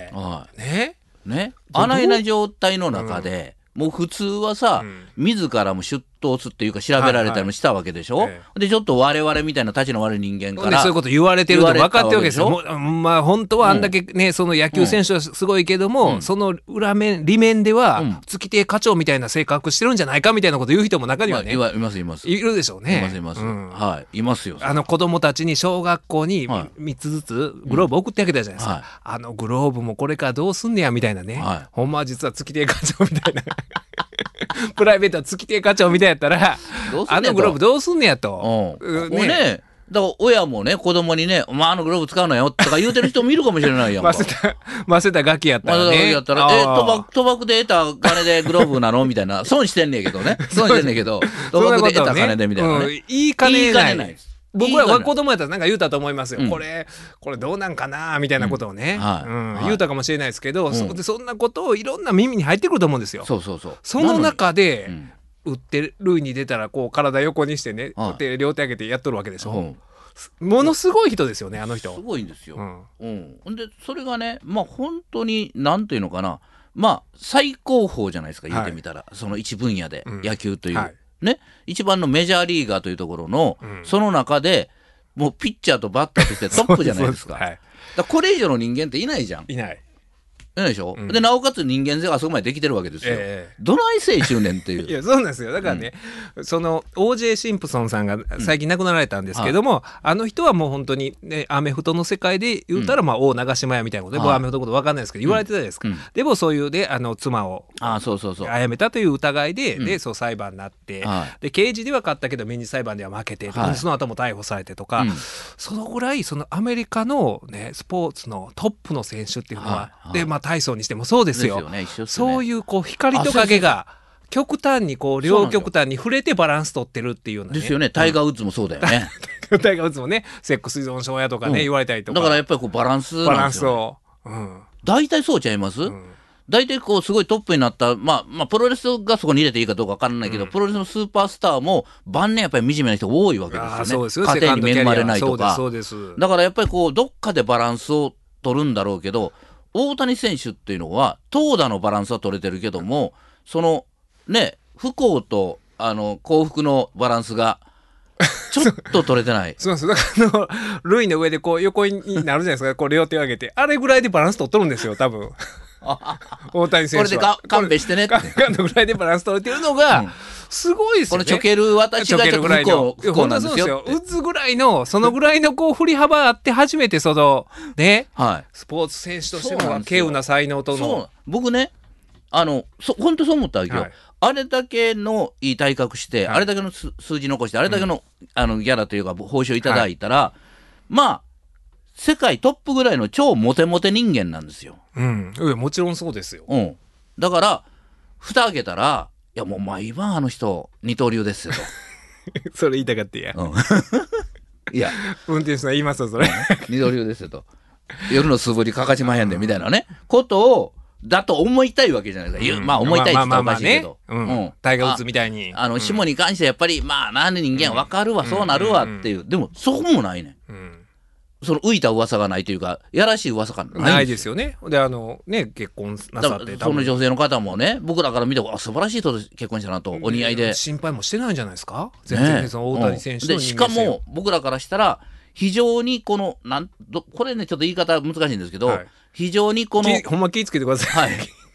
はい、 ねね、あないな状態の中で、うん、もう普通はさ、うん、自らも出頭すっていうか調べられたりもしたわけでしょ、はいはい、でちょっと我々みたいな立ちの悪い人間からそういうこと言われてるって分かってるわけですよ。もうまあ本当はあんだけね、うん、その野球選手はすごいけども、うん、その裏面利面では、うん、月亭課長みたいな性格してるんじゃないかみたいなこと言う人も中にはね、 まあ、いますいますいるでしょうね。 いますいます、うん、はいいますよ。 あの子供たちに小学校にみっつずつグローブ送ってあげたじゃないですか、はい、あのグローブもこれからどうすんねやみたいなね、はい、ほんまは実は月亭課長みたいなプライベートは月亭課長みたいやったらあのグローブどうすんねやと、 うん、ねね、だから親もね子供にね、お前あのグローブ使うのよとか言うてる人もいるかもしれないやんか。 ませたませたガキやったらね、 やったらえ賭博賭博で得た金でグローブなのみたいな損してんねんけどね損してんねんけど賭博で得た金でみたいなね、うん、 いい金ない、僕らは子供やったらなんか言うたと思いますよ、うん、これこれどうなんかなみたいなことをね、うんはいうんはい、言うたかもしれないですけど、うん、そ, でそんなことをいろんな耳に入ってくると思うんですよ。 そうそうそう、 その中で、うん、打って塁に出たらこう体横にしてね、はい、で両手上げてやっとるわけでしょ、うん、ものすごい人ですよね、あの人。 すごいんですよ、うんうん、でそれがね、まあ本当になんていうのかな、まあ最高峰じゃないですか言ってみたら、はい、その一分野で、うん、野球という、はいね、一番のメジャーリーガーというところの、うん、その中でもうピッチャーとバッターとしてトップじゃないですか。はい、だこれ以上の人間っていないじゃん。 いない。 いないでしょ、うん、でなおかつ人間性があそこまでできてるわけですよ、えー、どないせい中年っていういやそうなんですよ。だからね、うん、その オージェー シンプソンさんが最近亡くなられたんですけども、うんはい、あの人はもう本当に、ね、アメフトの世界で言うたら、まあ、王長島屋みたいなことで、僕はアメフトのこと分かんないですけど言われてたじゃないですか、うん、でもそういうであの妻をあそうそうそう殺めたという疑いで、うん、でそう裁判になって、はい、で刑事では勝ったけど民事裁判では負けて、はい、その後も逮捕されてとか、うん、そのぐらいそのアメリカの、ね、スポーツのトップの選手っていうのは、はいはい、でまあ、体操にしてもそうですよ。ですよね、一緒ですね。そういうこう光と影が極端にこう両極端に触れてバランス取ってるっていうような、ね、 ですよね。タイガー・ウッズもそうだよね。 タイガー・ウッズもねセックス依存症やとかね、うん、言われたりとか。 だからやっぱりこうバランスなんですよ、ね、 バランスを、うん、 大体そうちゃいます、うん、大体こうすごいトップになった、まあ、まあプロレスがそこに入れていいかどうか分からないけど、うん、プロレスのスーパースターも晩年やっぱり惨めな人が多いわけですよね。 そうですよ、 家庭に恵まれないとか。 そうですそうです。 だからやっぱりこうどっかでバランスを取るんだろうけど、大谷選手っていうのは投打のバランスは取れてるけども、そのね不幸とあの幸福のバランスがちょっと取れてない。 そうなんです。だからあの塁の上でこう横になるじゃないですか。こう両手を上げてあれぐらいでバランス取っとるんですよ多分。大谷選手はこれでか勘弁してねって勘弁ぐらいでバランス取れてるのが、うん、すごいですよね。 このちょける私がちょっと不幸不幸なんですよ。 打つぐらいのそのぐらいのこう振り幅あって初めてそのね、はい、スポーツ選手としての稀有な才能との。 そう僕ねあのそ本当そう思ったわけよ、はい、あれだけのいい体格して、はい、あれだけの数字残してあれだけの、うん、あのギャラというか報酬いただいたら、はい、まあ世界トップぐらいの超モテモテ人間なんですよ。 うん、いやもちろんそうですよ。 うん、だから蓋開けたらいやもう毎晩あの人二刀流ですよとそれ言いたかってや、うん、 いや運転手さん言いますよそれ二刀流ですよと夜の素振り欠かしまへんでみたいなねことをだと思いたいわけじゃないですか、うん、まあ思いたいって言ったらおかしいけどタイガー・ウッズみたいにあの下に関してはやっぱりまあなんで人間わかるわ、うん、そうなるわっていう、うん、でもそこもないね、うんその浮いた噂がないというかやらしい噂がないんですよ。 ないですよね。であのね結婚なさってその女性の方もね僕らから見てあ素晴らしい人と結婚したなとお似合いで心配もしてないんじゃないですか全然、ね、その大谷選手の人間性、 うん、でしかも僕らからしたら非常にこのなんどこれねちょっと言い方難しいんですけど、はい、非常にこのほんま気ぃつけてください、 はい、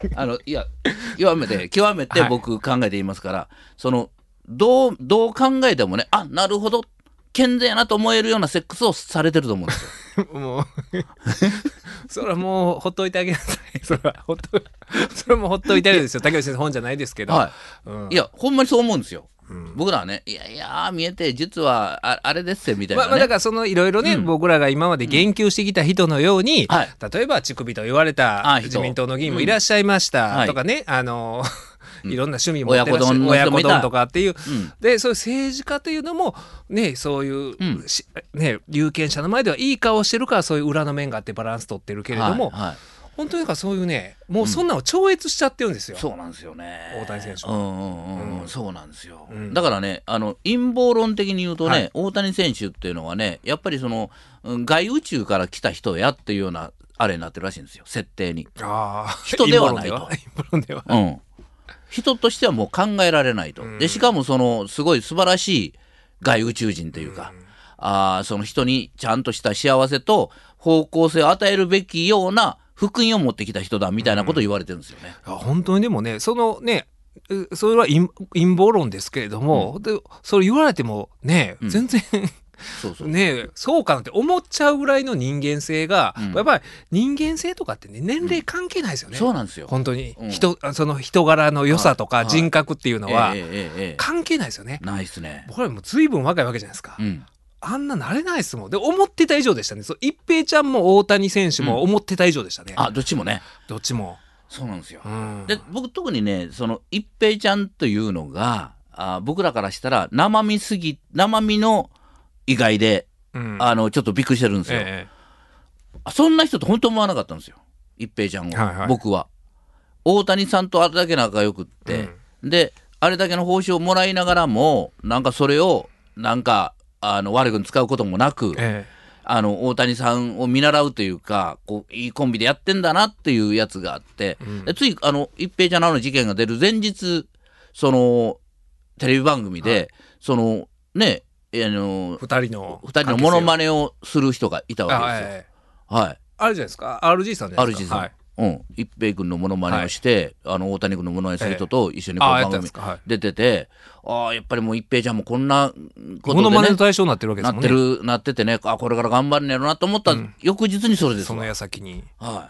あのいや極めて極めて僕考えて言いますから、はい、そのどうどう考えてもね、あ、なるほど健全やなと思えるようなセックスをされてると思うんですよ。もうそれはもうほっといてあげなさい。それはほっとそれもほっといてあげるんですよ。竹内先生本じゃないですけど、 はいうん、いやほんまにそう思うんですよ。うん、僕らはね、いやいや見えて実は あ, あれですよみたいな、ね、 まあ、だからそのいろいろね、うん、僕らが今まで言及してきた人のように、うんはい、例えば乳首と言われた自民党の議員もいらっしゃいましたとかね、うん、あのいろんな趣味も親子丼親子丼とかっていう、うん、でそういう政治家というのもねそういう、うんね、有権者の前ではいい顔してるからそういう裏の面があってバランス取ってるけれども、はいはい、本当にかそういうねもうそんなの超越しちゃってるんですよ、 うん、そうなんですよね大谷選手は、 うんうんうん、そうなんですよ、うん、だからねあの陰謀論的に言うとね、はい、大谷選手っていうのはねやっぱりその外宇宙から来た人やっていうようなあれになってるらしいんですよ設定に。あ人ではないと陰謀論では、うん、人としてはもう考えられないと。でしかもそのすごい素晴らしい外宇宙人というか、うん、あその人にちゃんとした幸せと方向性を与えるべきような福音を持ってきた人だみたいなことを言われてるんですよね、 うん、本当にでもねそのねそれは陰謀論ですけれども、うん、でそれ言われてもね、うん、全然そうそうねそうかなって思っちゃうぐらいの人間性が、うん、やっぱり人間性とかってね年齢関係ないですよね、 うん、そうなんですよ本当に、うん、人その人柄の良さとか人格っていうのは関係ないですよね、 ないですね。 僕らも随分若いわけじゃないですか、うん、あんな慣れないですもん。で思ってた以上でしたね。そう一平ちゃんも大谷選手も思ってた以上でしたね、 うん、あどっちもねどっちもそうなんですよ、うん、で僕特にねその一平ちゃんというのがあ僕らからしたら生身すぎ生身の意外でうん、あのちょっとびっくりしてるんですよ、ええ、そんな人と本当思わなかったんですよ一平ちゃんを、はいはい、僕は大谷さんとあれだけ仲良くって、うん、であれだけの報酬をもらいながらもなんかそれをなんかあの悪く使うこともなく、ええ、あの大谷さんを見習うというかこういいコンビでやってんだなっていうやつがあって、うん、でついあの一平ちゃんのあの事件が出る前日そのテレビ番組で、はい、そのねあのふたりのふたりのモノマネをする人がいたわけですよ。 あ、はいはい、あるじゃないですか アールジー さんじゃないですかアールジー さん、はい、うん、一平君のモノマネをして、はい、あの大谷君のモノマネする人と一緒にこう番組出てて、ああやっぱりもう一平ちゃんもこんなことで、ね、 モノマネの対象になってるわけですもんね。 なってるなっててねあこれから頑張るんやろなと思った、うん、翌日にそれですその矢先に、 はい、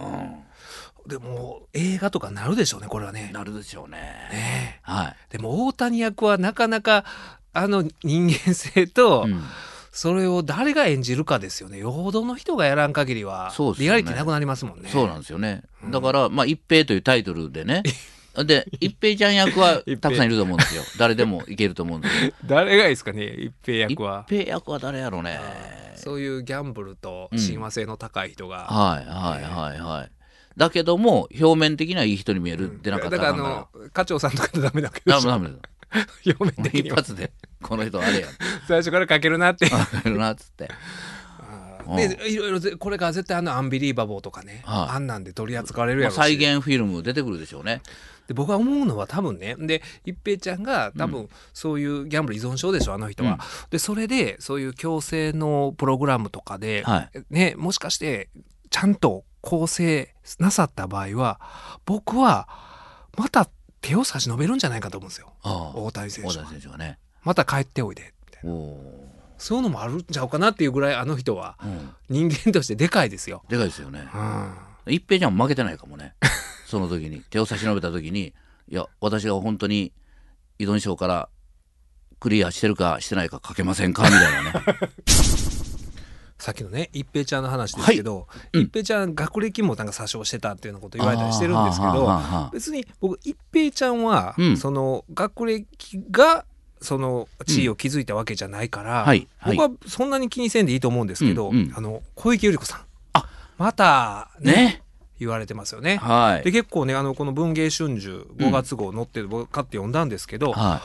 うんうんでも映画とかなるでしょうねこれはね。 なるでしょうね。 ねはい。 でも大谷役はなかなかあの人間性と、うん、それを誰が演じるかですよね。よほどの人がやらん限りはそうですよね、リアリティなくなりますもんね。 そうなんですよね。だから、まあ、一平というタイトルでねで一平ちゃん役はたくさんいると思うんですよ誰でもいけると思うんですよ誰がいいですかね一平役は。 一平役は誰やろうね。 そういうギャンブルと親和性の高い人が、 うん、はいはいはいはいだけども表面的にはいい人に見えるってなかったら、 うん、だからあの課長さんとかでダメだけどダメだ表面的に一発でこの人あれや最初から書けるなって書けるなっつってでいろいろこれから絶対あのアンビリーバボーとかね、はあ、あんなんで取り扱われるやろうし、 まあ、再現フィルム出てくるでしょうね。 で僕は思うのは多分ねで一平ちゃんが多分そういうギャンブル依存症でしょあの人は、うん、でそれでそういう矯正のプログラムとかで、はいね、もしかしてちゃんと構成なさった場合は僕はまた手を差し伸べるんじゃないかと思うんですよ。ああ大谷選手は、 大谷選手はね、また帰っておいでみたいなそういうのもあるんちゃうかなっていうぐらいあの人は人間としてでかいですよ。 でかいですよね、うん、一平ちゃんも負けてないかもねその時に手を差し伸べた時にいや私が本当に依存症からクリアしてるかしてないか書けませんかみたいなねさっきのね一平ちゃんの話ですけど、はいうん、一平ちゃん学歴もなんか詐称してたっていうようなこと言われたりしてるんですけど別に僕一平ちゃんは、うん、その学歴がその地位を築いたわけじゃないから、うんはいはい、僕はそんなに気にせんでいいと思うんですけど、うんうん、あの小池百合子さんあまた ね, ね言われてますよね、はい、で結構ねあのこの文芸春秋ごがつ号載ってる僕買って読んだんですけど、はい、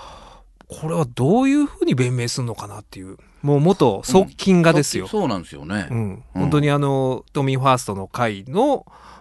これはどういうふうに弁明するのかなっていうもう元側近がですよ、 うん、そうなんですよね、 うん、本当にあの都民ファーストの会の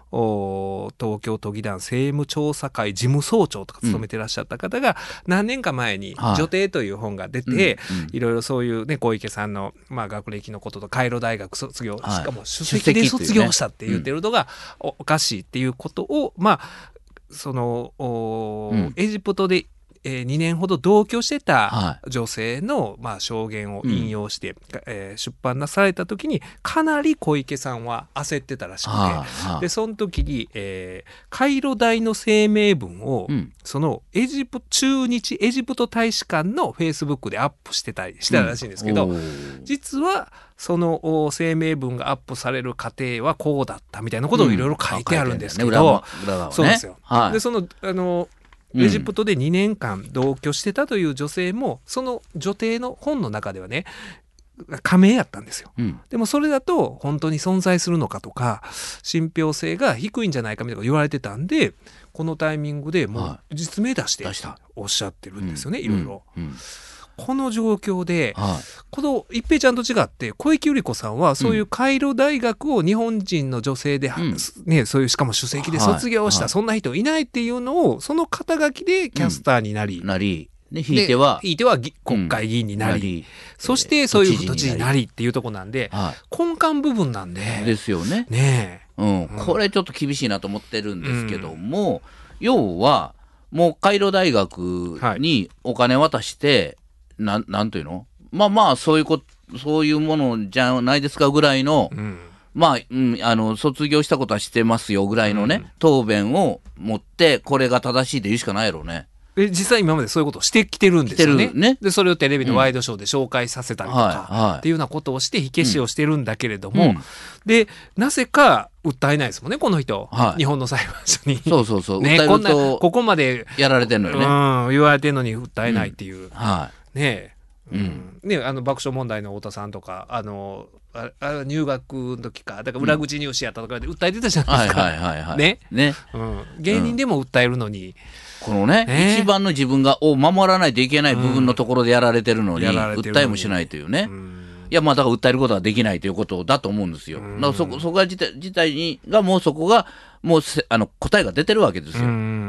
東京都議団政務調査会事務総長とか務めてらっしゃった方が、何年か前に「女帝」という本が出て、はい、いろいろそういう、ね、小池さんの、まあ、学歴のこととカイロ大学卒業、はい、しかも首席で卒業したって言ってるのがおかしいっていうことを、まあその、うん、エジプトでえー、にねんほど同居してた女性の、まあ、証言を引用して、うんえー、出版なされた時にかなり小池さんは焦ってたらしくて、はあはあ、でその時に、えー、カイロ大の声明文を、うん、そのエジプ駐日エジプト大使館のフェイスブックでアップしてたりしたらしいんですけど、うん、実はその声明文がアップされる過程はこうだったみたいなことをいろいろ書いてあるんですけど、うんね、そうですよ、はい、でそのあのエジプトでにねんかん同居してたという女性もその女帝の本の中ではね仮名やったんですよ、うん、でもそれだと本当に存在するのかとか信憑性が低いんじゃないかみたいなこと言われてたんでこのタイミングでもう実名出しておっしゃってるんですよね、はい、いろいろ、うんうんこの状況で、はい、この一平ちゃんと違って小池百合子さんはそういうカイロ大学を日本人の女性で、うんね、そういうしかも首席で卒業した、はい、そんな人いないっていうのをその肩書きでキャスターになり、 うん、なりでひいてはひいては国会議員になり、うん、なりそしてそういう都知事になりっていうところなんで、はい、根幹部分なんでですよね。 ねえ、うんうん、これちょっと厳しいなと思ってるんですけども、うん、要はもうカイロ大学にお金渡して、はいな, なんていうのまあまあそういうこそういうものじゃないですかぐらいの、うん、まあ、うん、あの卒業したことはしてますよぐらいのね、うん、答弁を持ってこれが正しいで言うしかないやろうね。 え実際今までそういうことをしてきてるんですよ ね, ねでそれをテレビのワイドショーで紹介させたりとか、うんはいはい、っていうようなことをして火消しをしてるんだけれども、うん、でなぜか訴えないですもんねこの人、はい、日本の裁判所にそうそうそう、 ね、 訴えるとこんなここまでやられてんのよね、 うん、言われてんのに訴えないっていう、 うんはいねえ、うんね、あの爆笑問題の太田さんとかあのああ入学の時かだから裏口入試やったとかで訴えてたじゃないですか、 はいはいはいはい、 ねね、 うん、芸人でも訴えるのに、 このね、ね一番の自分がを守らないといけない部分のところでやられてるのに、うん、訴えもしないというね、うん、いやまあだから訴えることはできないということだと思うんですよ、うん、だからそこそこが自体自体にがもうそこがもうあの答えが出てるわけですよ、うん、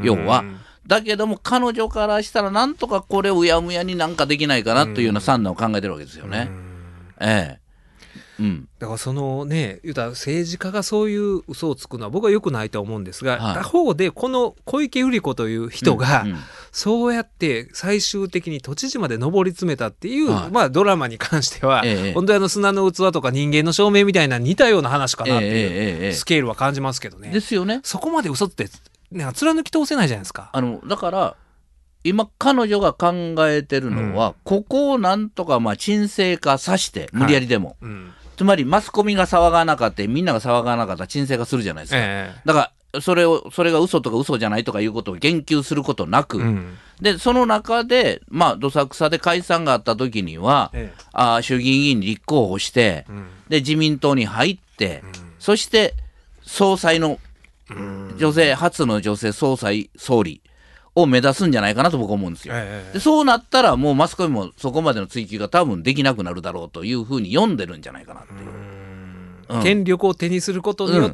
要はだけども彼女からしたらなんとかこれをうやむやになんかできないかなというような算段を考えてるわけですよね、うん、ええうん、 だからそのね言うたら政治家がそういう嘘をつくのは僕は良くないと思うんですが、はい、他方でこの小池百合子という人が、うんうん、そうやって最終的に都知事まで上り詰めたっていう、はいまあ、ドラマに関しては、ええ、本当にあの砂の器とか人間の証明みたいな似たような話かなっていうスケールは感じますけどね、 ですよね。 そこまで嘘ってね、貫き通せないじゃないですか。 あのだから今彼女が考えてるのは、うん、ここをなんとかまあ沈静化させて無理やりでも、はいうんつまりマスコミが騒がなかったみんなが騒がなかったら沈静化するじゃないですか、えー、だからそれをそれが嘘とか嘘じゃないとかいうことを言及することなく、うん、でその中でまあどさくさで解散があった時には、えー、あ衆議院議員に立候補して、うん、で自民党に入って、うん、そして総裁の女性初の女性総裁総理を目指すんじゃないかなと僕は思うんですよ、ええ、でそうなったらもうマスコミもそこまでの追及が多分できなくなるだろうというふうに読んでるんじゃないかなっていう、 うん、権力を手にすることによって、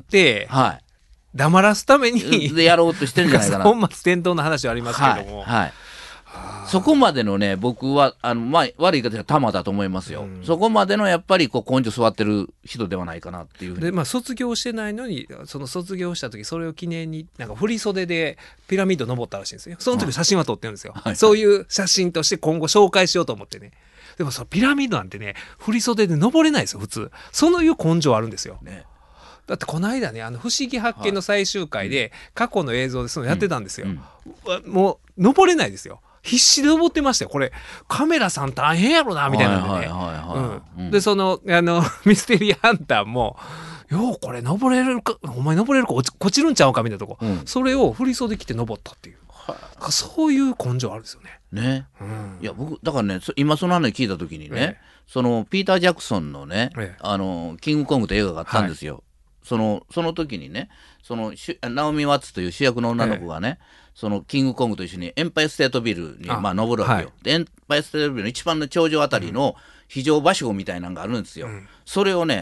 うんはい、黙らすためにでやろうとしてるんじゃないかな本末転倒な話はありますけども、 はいはいそこまでのね僕はあの、まあ、悪い言い方は玉だと思いますよ、うん、そこまでのやっぱりこう根性座ってる人ではないかなっていうで、まあ、卒業してないのにその卒業した時それを記念になんか振り袖でピラミッド登ったらしいんですよ。その時写真は撮ってるんですよ、はい、そういう写真として今後紹介しようと思ってね。でもそのピラミッドなんてね振り袖で登れないですよ普通。そういう根性あるんですよ、ね、だってこの間ねあの不思議発見の最終回で過去の映像でそのやってたんですよ、うんうん、もう登れないですよ。必死で登ってましたよ。これカメラさん大変やろなみたいなんでね。でそのあのミステリーハンターもようこれ登れるかお前登れるか落ち落ちるんちゃうかみたいなとこ、うん、それを振り袖着て登ったっていう、はそういう根性あるんですよね。 ね、うん、いや僕だからね今その話聞いた時にね、ええ、そのピーター・ジャクソンのね、ええ、あのキングコングという映画があったんですよ、はい、そのその時にねそのナオミ・ワッツという主役の女の子がね、ええそのキングコングと一緒にエンパイアステートビルにまあ登るわけよ、はい、でエンパイアステートビルの一番の頂上あたりの非常場所みたいなのがあるんですよ、うん、それをね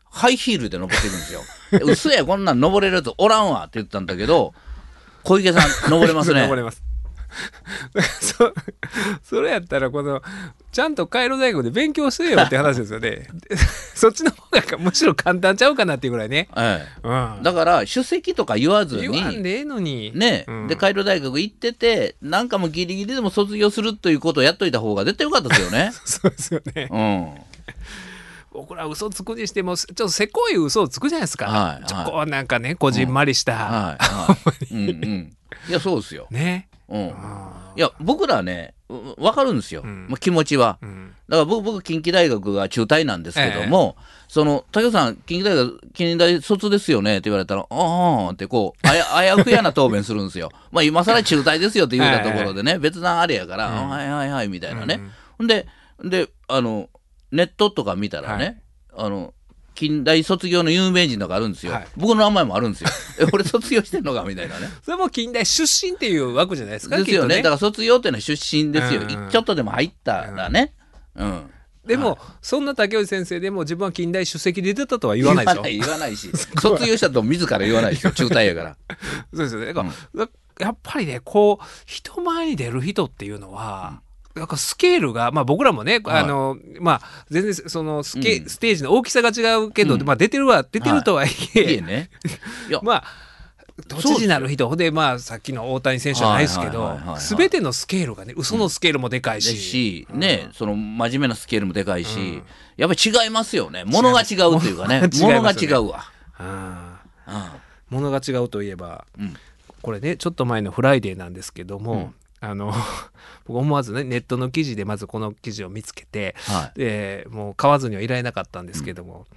ハイヒールで登ってるんですよ。嘘や、こんなん登れるやつおらんわって言ったんだけど、小池さん登れますね。 登れます。そ, それやったらこのちゃんとカイロ大学で勉強せよって話ですよね。そっちの方がむしろ簡単ちゃうかなっていうぐらいね、 ええうん、だから首席とか言わずに言わんでええのにね、うん、でカイロ大学行っててなんかもギリギリでも卒業するということをやっといた方が絶対よかったですよね。 そうですよね、うん僕ら嘘つくにしてもちょっとせこい嘘をつくじゃないですか、はいはい、ちょこうなんかねこじんまりした、うんはいはいうんうん、 いやそうですよね、 うん、いや僕らね分かるんですよ、うんまあ、気持ちは、うん、だから僕、僕近畿大学が中退なんですけども、ええ、その武さん近畿大学近代卒ですよねって言われたらああってこうあやあやふやな答弁するんですよ。まあ今更中退ですよって言うたところでね、ええ、別段あれやから、うん、はいはいはいみたいなね、うん、でであのネットとか見たらね、はい、あの近代卒業の有名人とかあるんですよ、はい、僕の名前もあるんですよ。え俺卒業してんのかみたいなね。 それも近代出身っていう枠じゃないですか。 ですよね。 ねだから卒業っていうのは出身ですよ、うん、ちょっとでも入ったらね、うん、うんでも、はい、そんな竹内先生でも自分は近代出席で出たとは言わないでしょ。 言わない言わないし卒業したと自ら言わないですよ中退やからそうですよね。だから、うん、やっぱりねこう人前に出る人っていうのは、うん、なんかスケールが、まあ、僕らもね、はい、あのまあ、全然そのスケ、うん、ステージの大きさが違うけど、うんまあ、出てるは出てるとはいえ、はいいいね、いやまあ都知事なる人で、まあ、さっきの大谷選手じゃないですけど全てのスケールがね嘘のスケールもでかいし、うんしねうん、その真面目なスケールもでかいし、うん、やっぱり違いますよね。物が違うというかね物が違うわ、 ああ物が違うといえば、うん、これねちょっと前のフライデーなんですけども、うんあの僕思わずねネットの記事でまずこの記事を見つけて、はい、でもう買わずにはいられなかったんですけども、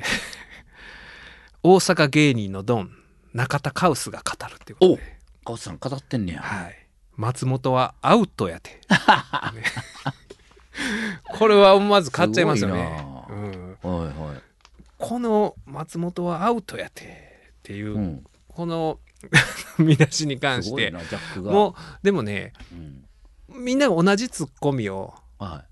うん、大阪芸人のドン中田カウスが語るっていうことで。 おカウスさん語ってんねや、 はい、松本はアウトやて、ね、これは思わず買っちゃいますよね。うん、はいはい、この松本はアウトやてっていう、うん、この見出しに関してもうでもね、うん、みんなが同じツッコミを、はい、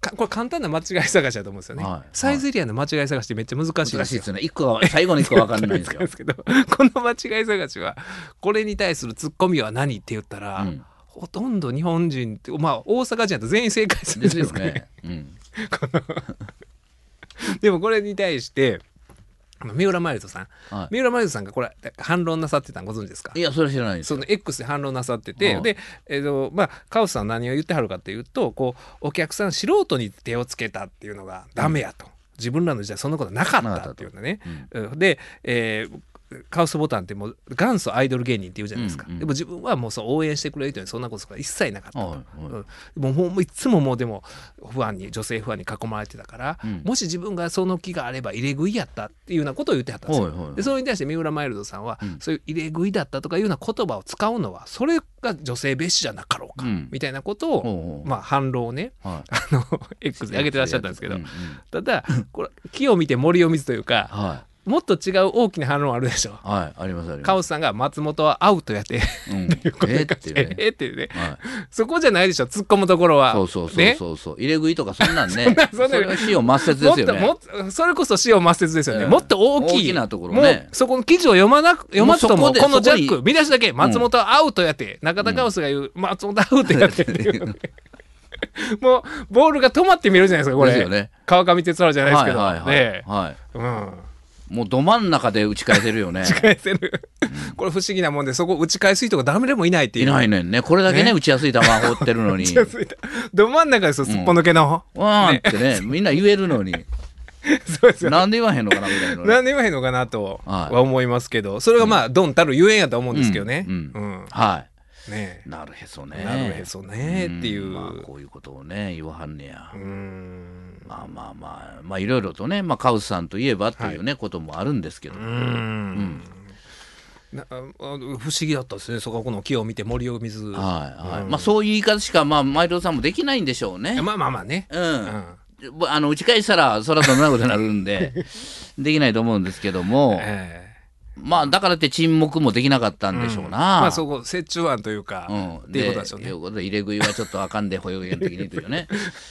これ簡単な間違い探しだと思うんですよね、はい、サイズエリアの間違い探しってめっちゃ難しいですよ。 難しいですよね。いっこは最後のいっこは分かんないんですよけどこの間違い探しはこれに対するツッコミは何って言ったら、うん、ほとんど日本人ってまあ大阪人だと全員正解するんですかね。ですよね、うん、このでもこれに対して三浦マイルドさん、はい、三浦マイルドさんがこれ反論なさってたのご存知ですか。 いやそれ知らないですよ。 その X で反論なさってて、で、えーとまあ、カウスさん何を言ってはるかというとこうお客さん素人に手をつけたっていうのがダメやと、うん、自分らの時代そんなことなかったっていうのね、うん、で、えーカウスボタンってもう元祖アイドル芸人って言うじゃないですか、うんうん、でも自分はもうそう応援してくれる人にそんなことが一切なかったと、うん、もうもういつももうでもファンに女性ファンに囲まれてたから、うん、もし自分がその気があれば入れ食いやったっていうようなことを言ってはったんですよ、はいはい、でそれに対して三浦マイルドさんは、うん、そういう入れ食いだったとかいうような言葉を使うのはそれが女性蔑視じゃなかろうか、うん、みたいなことを、まあ、反論をね、はい、あの X で上げてらっしゃったんですけど、うんうん、ただこれ木を見て森を見ずというか、はいもっと違う大きな反論あるでしょ。 はい、ありますあります。 カオスさんが松本はアウトやて、うん、っていうことで、えー、っていうね、えー、っていうね、はい、そこじゃないでしょ突っ込むところは。 そうそうそうそうそう、ね、入れ食いとかそんなんねそんなそんなそれは死を抹殺ですよね。 もっともっとそれこそ死を抹殺ですよね、えー、もっと大きい大きなところね。 もうそこの記事を読まな読まずともこのジャック見出しだけ松本はアウトやて、うん、中田カオスが言う松本はアウトやてっていう、ねもうボールが止まって見えるじゃないですかこれですよ、ね、川上哲治じゃないですけど、はいはいはい、はい、うんもうど真ん中で打ち返せるよね。 打ち返せる、うん、これ不思議なもんでそこ打ち返す人が誰でもいないっていう。 いないねんね。これだけね、ね打ちやすい球放ってるのに。打ちやすいど真ん中ですよ、すっぽ抜けの。 うん、わーってね、みんな言えるのに。そうですよ。なんで言わへんのかなみたいな、ね。 なんで言わへんのかなとは思いますけど、それがまあドンたるゆえんやと思うんですけどね。 うんうんうん、はい。ね、なるへそね。 なるへそねっていう、 まあ、こういうことをね言わはんねや。うんまあまあまあまあいろいろとね、まあ、カウスさんといえばっていうね、はい、こともあるんですけど、うんうんな不思議だったですね。そこの木を見て森を見ず、 はいはいうんまあ、そういう言い方しか、まあ、マイルドさんもできないんでしょうね。 まあまあまあね、うんうん、あの打ち返したらそらそんなことになるんでできないと思うんですけども、えー、まあだからって沈黙もできなかったんでしょうな、うん、まあそこ折衷案というか、うん、っていうことでしょうね。 ということで入れ食いはちょっとあかんで保養園的にというね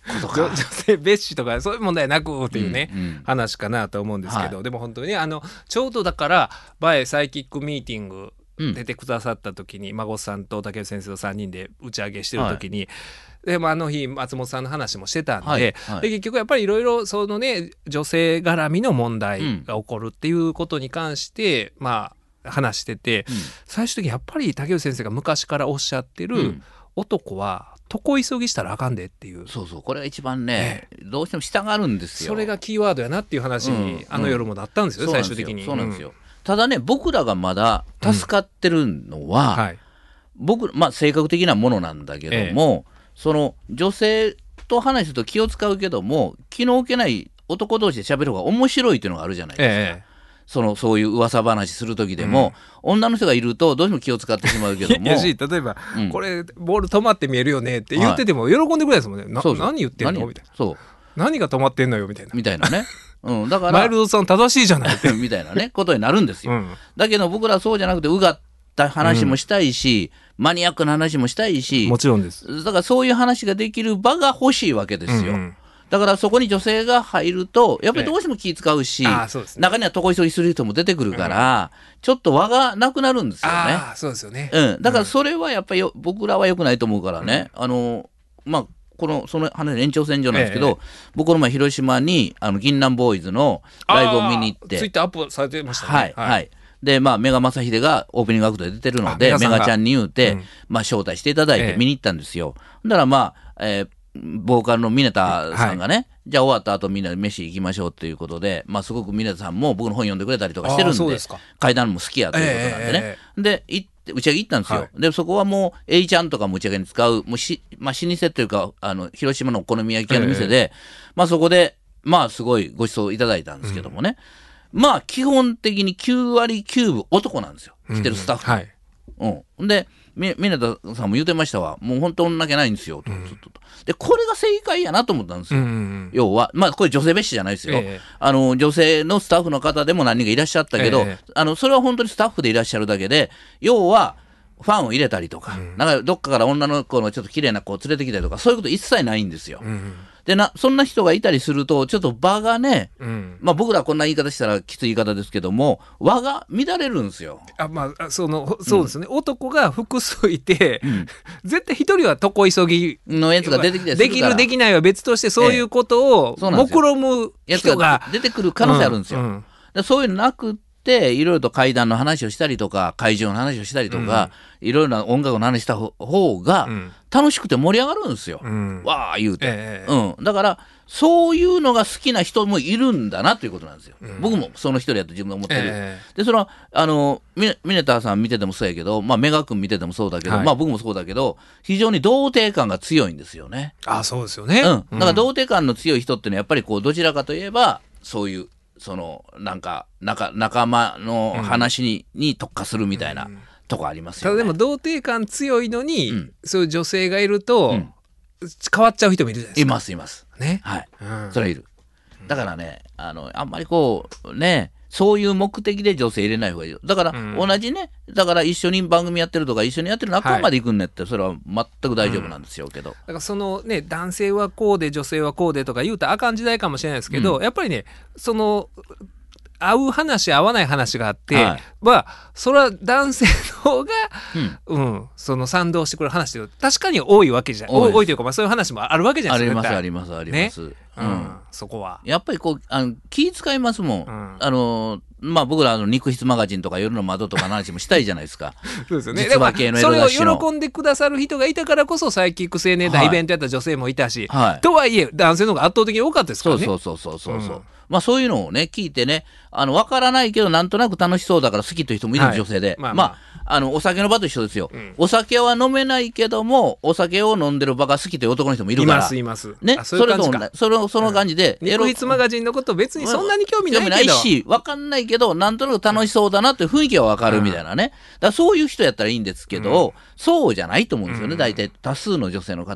ことか女性蔑視とかそういう問題なくっていうね、 うんうん、 話かなと思うんですけど、 はい、 でも本当にあのちょうどだから前サイキックミーティング出てくださった時に、うん、孫さんと竹内先生とさんにんで打ち上げしてる時に、はい、でもあの日松本さんの話もしてたんで、はいはい、で結局やっぱりいろいろそのね女性絡みの問題が起こるっていうことに関して、うん、まあ話してて、うん、最終的にやっぱり竹内先生が昔からおっしゃってる、うん、男は床急ぎしたらあかんでっていう、 そうそう、これが一番ね、ね、どうしても従うんですよ。 それがキーワードやなっていう話に、うん、あの夜もなったんですよ、うん、最終的に。 そうなんですよ、うん、ただね僕らがまだ助かってるのは、うんはい、僕まあ性格的なものなんだけども、ええ、その女性と話すると気を使うけども気の置けない男同士で喋る方が面白いっていうのがあるじゃないですか、ええ、そのそういう噂話する時でも、うん、女の人がいるとどうしても気を使ってしまうけどもやし例えば、うん、これボール止まって見えるよねって言ってても喜んでくれないですもんね、はい、そうそう何言ってんのみたいな、そう何が止まってんのよみたいなみたいなねうん、だからマイルドさん正しいじゃないってみたいなねことになるんですよ、うん、だけど僕らはそうじゃなくてうがった話もしたいし、うん、マニアックな話もしたいし、 もちろんです。 だからそういう話ができる場が欲しいわけですよ、うんうん、だからそこに女性が入るとやっぱりどうしても気使うし、ええああそうですね、中には床急ぎする人も出てくるから、うん、ちょっと輪がなくなるんですよね。 あそうですよね、 うん、だからそれはやっぱり僕らは良くないと思うからね、うん、あのまあこのその話の延長線上なんですけど、ええ、僕の前広島にあの銀杏ボーイズのライブを見に行ってツイッターアップされてましたね。 はい、はいはい、でまあメガ正秀がオープニングアクトで出てるのでメガちゃんに言うて、うんまあ、招待していただいて見に行ったんですよ、ええ、だからまあ、えー、ボーカルの峰田さんがね、はい、じゃあ終わった後みんなで飯行きましょうっていうことで、まあ、すごく峰田さんも僕の本読んでくれたりとかしてるん で, で階段も好きやということなんでね、ええ、で行って打ち上げ行ったんですよ、はい、でそこはもう A ちゃんとかも打ち上げに使うもうし、まあ、老舗というかあの広島のお好み焼き屋の店で、えまあ、そこでまあすごいご馳走いただいたんですけどもね、うん、まあ基本的にきゅうわりきゅうぶ男なんですよ来てるスタッフ、うんはいうん、で峰田さんも言うてましたわ、もう本当女気ないんですよと、うん、とでこれが正解やなと思ったんですよ、うんうんうん、要はまあこれ女性蔑視じゃないですよ、えー、あの女性のスタッフの方でも何人かいらっしゃったけど、えー、あのそれは本当にスタッフでいらっしゃるだけで、要はファンを入れたりとか、うん、なんかどっかから女の子のちょっと綺麗な子を連れてきたりとかそういうこと一切ないんですよ、うんうん、でなそんな人がいたりするとちょっと場がね、うんまあ、僕らこんな言い方したらきつい言い方ですけども輪が乱れるんですよ。 あ、まあ、そのそうですね、うん、男が複数いて、うん、絶対一人は床急ぎのやつが出てきてするからできるできないは別としてそういうことを目論む人が出てくる可能性あるんですよ、うんうん、でそういうのなくでいろいろと怪談の話をしたりとか怪獣の話をしたりとか、いろいろな音楽の話した方が楽しくて盛り上がるんですよ、うん、わー言うて、えーうん、だからそういうのが好きな人もいるんだなということなんですよ、うん、僕もその一人やと自分で思ってる、えー、でそのあの峰田さん見ててもそうやけど、まあ、メガ君見ててもそうだけど、はいまあ、僕もそうだけど非常に童貞感が強いんですよね。 あそうですよね、 うん、だから童貞感の強い人ってのはやっぱりこうどちらかといえばそういうそのなんか仲、仲間の話に、うん、に特化するみたいなとこありますよね。 ただでも童貞感強いのに、うん、そういう女性がいると、うん、変わっちゃう人もいるじゃないですか。 いますいますね、 はい、うん、それはいる。だからねあのあんまりこうねそういう目的で女性入れない方がいいよ。だから同じね、うん、だから一緒に番組やってるとか一緒にやってる仲間まで行くんねって、はい、それは全く大丈夫なんですよけど、うん、 だからそのね男性はこうで女性はこうでとか言うたらあかん時代かもしれないですけど、うん、やっぱりねその合う話合わない話があって、はい、まあそれは男性の方が、うんうん、その賛同してくれる話って確かに多いわけじゃ多い多いというか、まあ、そういう話もあるわけじゃないですか。 ありますありますあります、ねうんうん、そこはやっぱりこうあの気遣いますもん、うん、あのまあ僕らあの肉質マガジンとか夜の窓とかの話もしたいじゃないですかそうですよね。実話系のエロ雑誌のそれを喜んでくださる人がいたからこそサイキック青年団イベントやった女性もいたし、はい、とはいえ男性の方が圧倒的に多かったですからね。 そうそうそうそうそう、うんまあ、そういうのをね聞いてねあの分からないけどなんとなく楽しそうだから好きという人もいる、はい、女性で、まあ、まあまあ、あのお酒の場と一緒ですよ、うん、お酒は飲めないけどもお酒を飲んでる場が好きという男の人もいるからいますいますね、それとそのその感じで、 うん、肉筆マガジンのこと別にそんなに興味ないけど、 興味ないし分かんないけどなんとなく楽しそうだなという雰囲気は分かるみたいなね、うん、だからそういう人やったらいいんですけど、うん、そうじゃないと思うんですよね、うん、大体多数の女性の方は。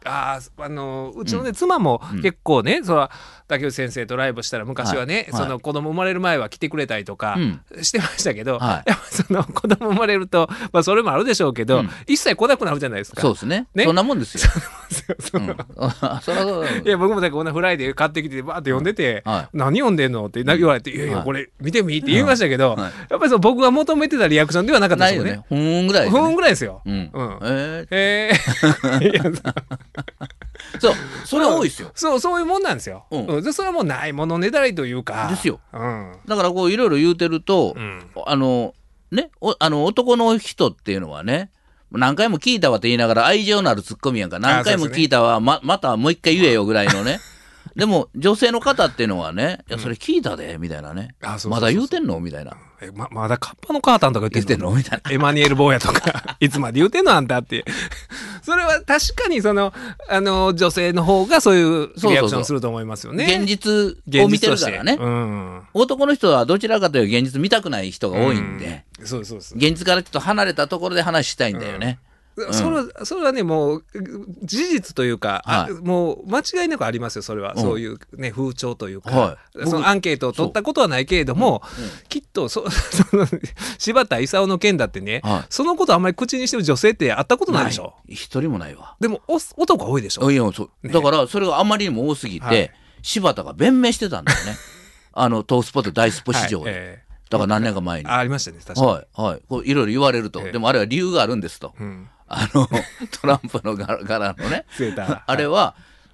ああのうちのね、うん、妻も結構ね、うん、その竹内先生とライブしたら昔はね、はい、その子供生まれる前は来てくれたりとかしてましたけど、はい、やっぱその子供生まれると、まあ、それもあるでしょうけど、うん、一切来なくなるじゃないですか。 そうですね。ね、そんなもんですよ。そんなもんですよ。 いや僕もだからこんなフライで買ってきてバーって読んでて、うんはい、何読んでんのって言われて、いやいやこれ見てみって言いましたけど、うんはい、やっぱりその僕が求めてたリアクションではなかったですよね。 ふーんぐらいですね。 ふーんぐらいですよ。 うんうん、えー、 えーそう、それは多いですよ。 そう、そういうもんなんですよ。うん、でそれはもうないものねだりというか。 ですよ。 うん、 だからこういろいろ言うてると、うん、あのね、あの男の人っていうのはね、何回も聞いたわって言いながら愛情のあるツッコミやんか、何回も聞いたわ、ま, またもう一回言えよぐらいのね。でも女性の方っていうのはね、いやそれ聞いたでみたいなね、うん、まだ言うてんのみたいな、 え ま, まだカッパのカータンとか言ってんのみたいな、 エマニュエル坊やとかいつまで言うてんのあんたってそれは確かにそのあの女性の方がそういうリアクションすると思いますよね。 そうそうそう現実を見てるからね、うん、男の人はどちらかというと現実見たくない人が多いんで、 うん、そうそうそう、 現実からちょっと離れたところで話したいんだよね、 うん、それは、それはねもう事実というか、はい、もう間違いなくありますよそれは、うん、そういう、ね、風潮というか、はい、そのアンケートを取ったことはないけれども、うんうん、きっとそその柴田勲の件だってね、はい、そのことあんまり口にしてる女性って会ったことないでしょ。 一人もないわ。 でもお男が多いでしょ。 いやそう、ね、だからそれがあまりにも多すぎて、はい、柴田が弁明してたんだよねあのトースポット大スポ市場で、はいえー、だから何年か前にあ, ありましたね確かに、 はいはい、こういろいろ言われると、えー、でもあれは理由があるんですと、うんあのトランプの柄のねセーターあれは、はい、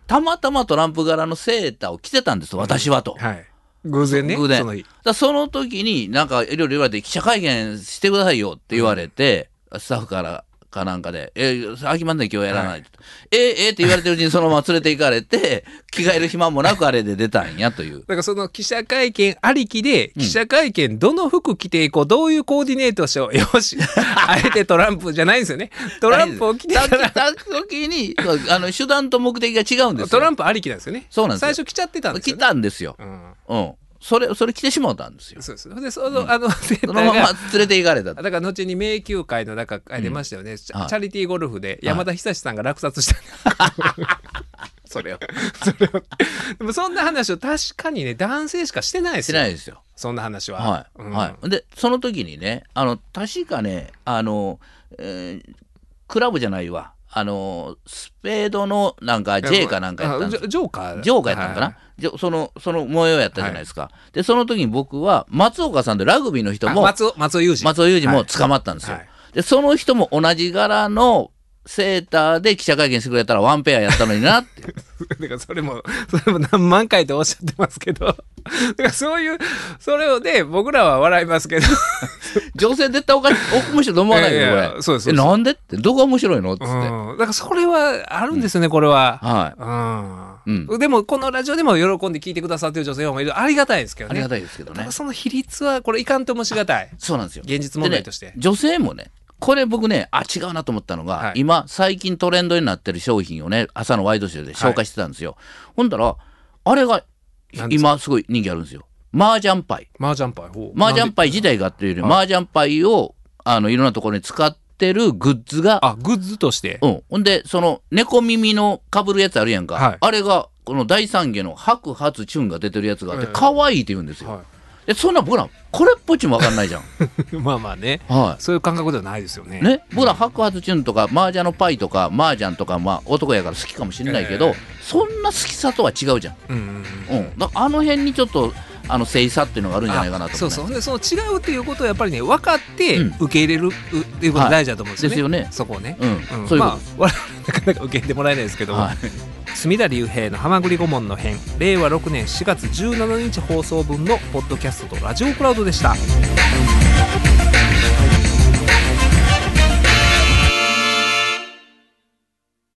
たまたまトランプ柄のセーターを着てたんです私はと、 はい、偶然ね偶然その日だその時になんかいろいろ言われて記者会見してくださいよって言われて、うん、スタッフからかなんかで、え、あきまんねん今日やらない、はい、ええって言われてるうちにそのまま連れて行かれて着替える暇もなくあれで出たんやというだからその記者会見ありきで、記者会見どの服着ていこう、どういうコーディネートしようよしあえてトランプじゃないんですよね。トランプを着てたらた時にあの手段と目的が違うんですよ。 トランプありきなんですよね。 そうなんですよ。 最初着ちゃってたんですよ、ね、 着たんですよ、うんうんそれ、それ着てしまったんですよ。 そうです。で、その、うん、あの、セーターが、 そのまま連れて行かれた。 だから、後に名球会の中、出ましたよね、うん。チャリティーゴルフで、山田久志さんが落札した。それを。それを。でも、そんな話を確かにね、男性しかしてないですよ。 してないですよ。 そんな話は。 はい。うん、はい。で、その時にね、あの、確かね、あの、えー、クラブじゃないわ。あのスペードのなんか J かなんかやったんです。 ジョーカージョーカーやったのかな、はい、そのその模様やったじゃないですか、はい、でその時に僕は松岡さんでラグビーの人も松尾松尾裕二松尾裕二も捕まったんですよ、はいはい、でその人も同じ柄のセーターで記者会見してくれたらワンペアやったのになってだからそれもそれも何万回とおっしゃってますけどだからそういうそれをね僕らは笑いますけど女性絶対おかしい面白いと思わないよ、これ。そうですそうです。えなんでってどこが面白いのっつって、うん、 だからそれはあるんですよね、うん、これは、 はい、 うんうん、でもこのラジオでも喜んで聞いてくださってる女性もいるありがたいですけどね。 ありがたいですけどね。 ただその比率はこれいかんともしがたい。 そうなんですよ。 現実問題として、 ね、女性もねこれ僕ねあ違うなと思ったのが、はい、今最近トレンドになってる商品をね朝のワイドショーで紹介してたんですよ、はい、ほんだらあれが今すごい人気あるんですよ。麻雀パイ麻雀パイ麻雀パイ自体がっていうより、はい、麻雀パイをあのいろんなところに使ってるグッズがあグッズとしてうんほんでその猫耳のかぶるやつあるやんか、はい、あれがこの第三下の白髪チュンが出てるやつがあって可愛、えー、いいって言うんですよ、はい、でそんな僕らこれっぽっちも分かんないじゃんまあまあね、 はい、 そういう感覚ではないですよね。 ね僕ら白髪チュンとか麻雀のパイとか麻雀とかまあ男やから好きかもしれないけど、えー、そんな好きさとは違うじゃん、うんうんうんうん、だあの辺にちょっとあの性差っていうのがあるんじゃないかなと思う、ね、 そうそうでその違うっていうことをやっぱりね分かって受け入れるっていうことが大事だと思うんですよね、はい、ですよねそこをね、 うんうん、そういうことです、 まあ、なかなか受け入れてもらえないですけど、はい、隅田隆平のはまぐり顧問の編れいわろくねんしがつじゅうしちにち放送分のポッドキャストとラジオクラウドでした。